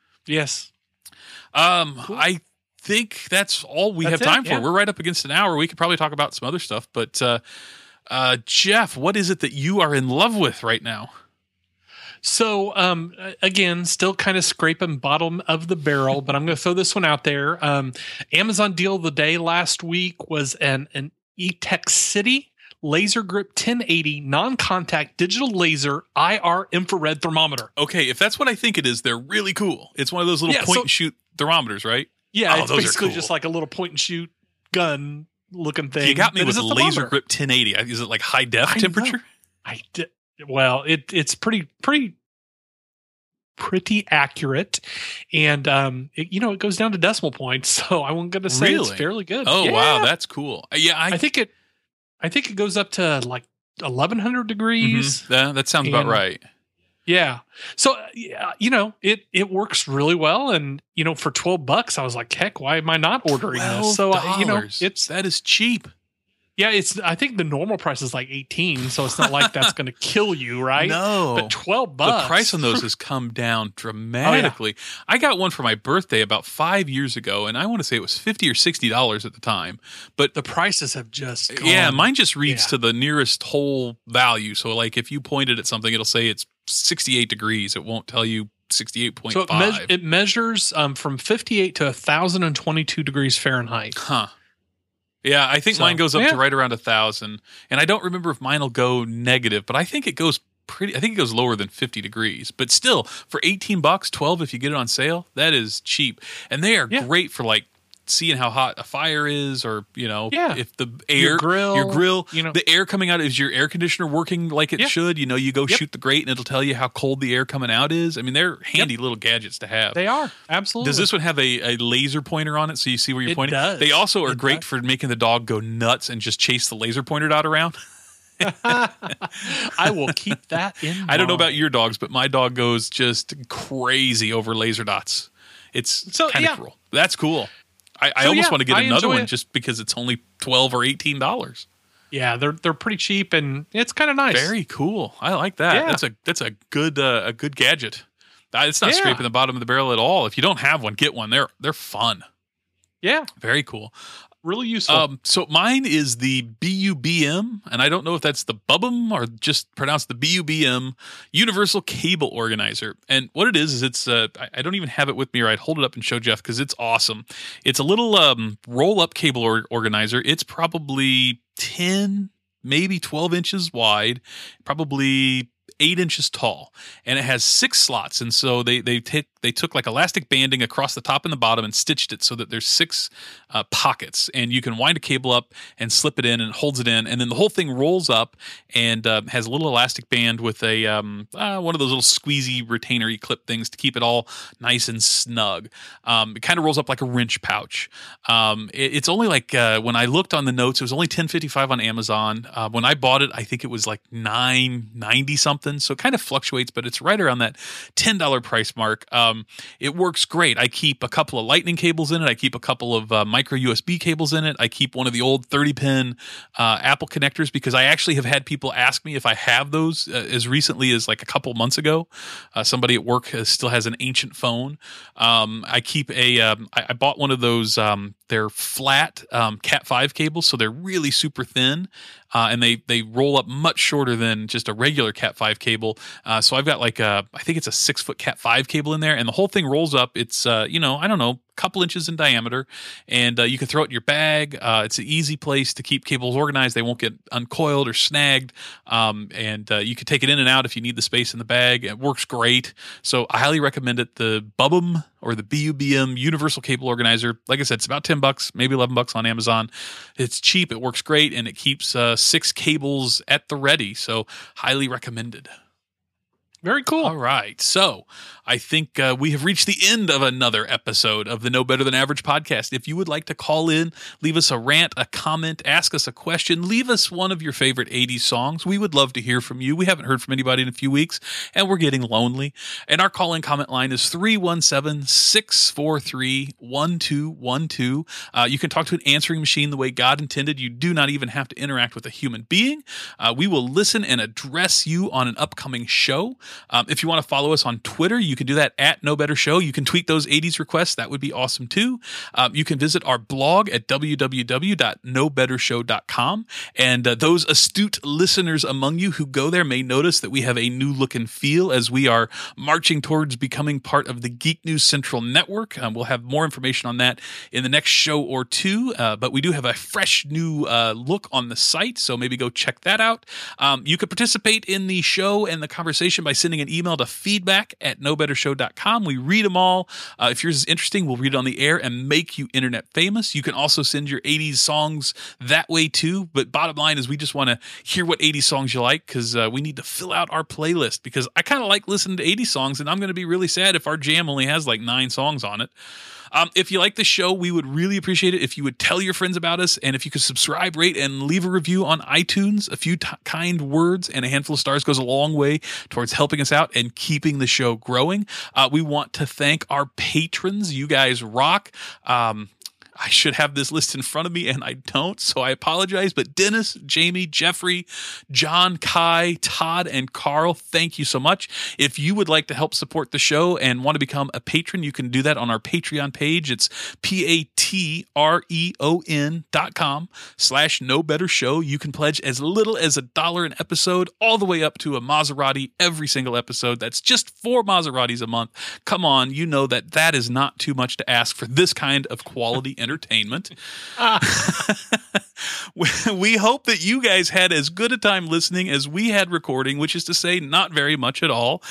Yes. Um, I think that's all we That's have time it, for. yeah. We're right up against an hour. We could probably talk about some other stuff, but uh, uh, Jeff, what is it that you are in love with right now? So, um, again, still kind of scraping bottom of the barrel, but I'm going to throw this one out there. Um, Amazon deal of the day last week was an, an eTech City Laser Grip ten eighty non-contact digital laser I R infrared thermometer. Okay, if that's what I think it is, they're really cool. It's one of those little Yeah, point so- and shoot thermometers, right? Yeah, Oh, it's those are basically cool. just like a little point and shoot gun looking thing. You got me that with is a a laser thermometer. grip ten eighty. Is it like high def I know. temperature? I did. Well, it it's pretty pretty pretty accurate, and um, it, you know, it goes down to decimal points. So I'm going to say it's Really? fairly good. Oh, Yeah. wow, that's cool. Uh, Yeah, I, I think it. I think it goes up to like eleven hundred degrees. Mhm. that, that sounds about And- right. Yeah. So uh, yeah, you know, it it works really well, and you know, for twelve bucks, I was like, heck, why am I not ordering this? So uh, you know, twelve dollars. it's that is cheap. yeah, it's. I think the normal price is like eighteen, so it's not like that's going to kill you, right? No. But twelve bucks. The price on those has come down dramatically. I got one for my birthday about five years ago, and I want to say it was fifty or sixty dollars at the time. But the prices have just gone. yeah, mine just reads Yeah. to the nearest whole value. So, like, if you pointed at something, it'll say it's sixty-eight degrees. It won't tell you sixty-eight point So five. it, meas- it measures um, from fifty-eight to one thousand twenty-two degrees Fahrenheit. Huh. Yeah, I think So, mine goes up yeah. to right around a thousand, and I don't remember if mine will go negative, but I think it goes pretty. I think it goes lower than fifty degrees, but still, for eighteen bucks, twelve if you get it on sale, that is cheap, and they are Yeah. great for like seeing how hot a fire is, or you know, Yeah. if the air, Your grill, your grill, you know. the air coming out, is your air conditioner working like it Yeah. should? You know, you go Yep. shoot the grate, and it'll tell you how cold the air coming out is. I mean, they're handy little gadgets to have. They are absolutely. Does this one have a, a laser pointer on it so you see where you're It pointing? does. They also are It great does. for making the dog go nuts and just chase the laser pointer dot around. I will keep that in. I don't know about mind. your dogs, but my dog goes just crazy over laser dots. It's So, kind of yeah. cool. That's cool. I, I So, almost yeah, want to get I another enjoy one it. just because it's only twelve or eighteen dollars. Yeah, they're they're pretty cheap, and it's kind of nice. Very cool. I like that. Yeah. That's a that's a good uh, a good gadget. Uh, It's not Yeah. scraping the bottom of the barrel at all. If you don't have one, get one. They're they're fun. Yeah. Very cool. Really useful. Um, so mine is the B U B M, and I don't know if that's the B U B M or just pronounced the B U B M Universal Cable Organizer. And what it is is it's uh, I, I don't even have it with me, or I'd hold it up and show Jeff because it's awesome. It's a little um, roll-up cable or- organizer. It's probably ten, maybe twelve inches wide, probably eight inches tall, and it has six slots. And so they they take they took like elastic banding across the top and the bottom and stitched it so that there's six uh, pockets, and you can wind a cable up and slip it in, and it holds it in, and then the whole thing rolls up and uh, has a little elastic band with a um, uh, one of those little squeezy retainery clip things to keep it all nice and snug. Um, it kind of rolls up like a wrench pouch. Um, it, it's only like uh, when I looked on the notes, it was only ten fifty-five on Amazon. Uh, when I bought it, I think it was like nine ninety something. So it kind of fluctuates, but it's right around that ten dollars price mark. Um, it works great. I keep a couple of lightning cables in it. I keep a couple of uh, micro U S B cables in it. I keep one of the old thirty pin uh, Apple connectors because I actually have had people ask me if I have those uh, as recently as like a couple months ago. Uh, somebody at work has, still has an ancient phone. Um, I keep a, um, I, I bought one of those, um, they're flat um, cat five cables, so they're really super thin. Uh, and they they roll up much shorter than just a regular cat five cable. Uh, so I've got like a, I think it's a six foot cat five cable in there, and the whole thing rolls up. It's uh, you know, I don't know, couple inches in diameter, and uh, you can throw it in your bag. Uh, it's an easy place to keep cables organized. They won't get uncoiled or snagged, um, and uh, you can take it in and out if you need the space in the bag. It works great. So I highly recommend it. The B U B M or the B U B M Universal Cable Organizer. Like I said, it's about ten bucks, maybe eleven bucks on Amazon. It's cheap. It works great, and it keeps uh, six cables at the ready. So highly recommended. Very cool. All right. So I think uh, we have reached the end of another episode of the No Better Than Average podcast. If you would like to call in, leave us a rant, a comment, ask us a question, leave us one of your favorite eighties songs. We would love to hear from you. We haven't heard from anybody in a few weeks, and we're getting lonely. And our call-in comment line is three one seven, six four three, one two one two. Uh, you can talk to an answering machine the way God intended. You do not even have to interact with a human being. Uh, we will listen and address you on an upcoming show. Um, if you want to follow us on Twitter, you can do that at No Better Show. You can tweet those eighties requests. That would be awesome too. Um, you can visit our blog at w w w dot no better show dot com. And uh, those astute listeners among you who go there may notice that we have a new look and feel as we are marching towards becoming part of the Geek News Central Network. Um, we'll have more information on that in the next show or two. Uh, but we do have a fresh new uh, look on the site, so maybe go check that out. Um, you could participate in the show and the conversation by sending an email to feedback at no better show dot com. We read them all. Uh, if yours is interesting, we'll read it on the air and make you internet famous. You can also send your eighties songs that way too. But bottom line is we just want to hear what eighties songs you like, because uh, we need to fill out our playlist, because I kind of like listening to eighties songs, and I'm going to be really sad if our jam only has like nine songs on it. Um, if you like the show, we would really appreciate it if you would tell your friends about us, and if you could subscribe, rate, and leave a review on iTunes. A few t- kind words and a handful of stars goes a long way towards helping us out and keeping the show growing. Uh, we want to thank our patrons. You guys rock. Um, I should have this list in front of me, and I don't, so I apologize. But Dennis, Jamie, Jeffrey, John, Kai, Todd, and Carl, thank you so much. If you would like to help support the show and want to become a patron, you can do that on our Patreon page. It's P-A-T-R-E-O-N dot com slash No Better Show. You can pledge as little as a dollar an episode, all the way up to a Maserati every single episode. That's just four Maseratis a month. Come on, you know that that is not too much to ask for this kind of quality entertainment. Entertainment. We hope that you guys had as good a time listening as we had recording, which is to say, not very much at all.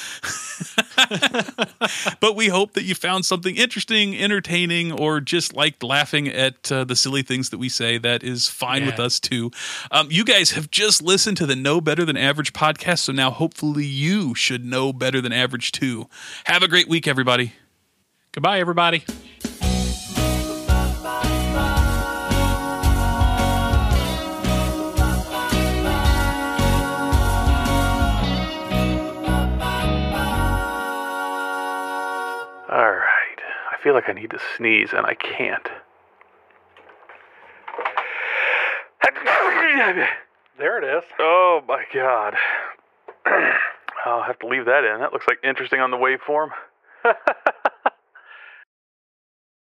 But we hope that you found something interesting, entertaining, or just liked laughing at uh, the silly things that we say. That is fine yeah. with us too. Um, you guys have just listened to the No Better Than Average podcast, so now hopefully you should know better than average too. Have a great week, everybody. Goodbye, everybody. All right. I feel like I need to sneeze, and I can't. There it is. Oh, my God. I'll have to leave that in. That looks like interesting on the waveform.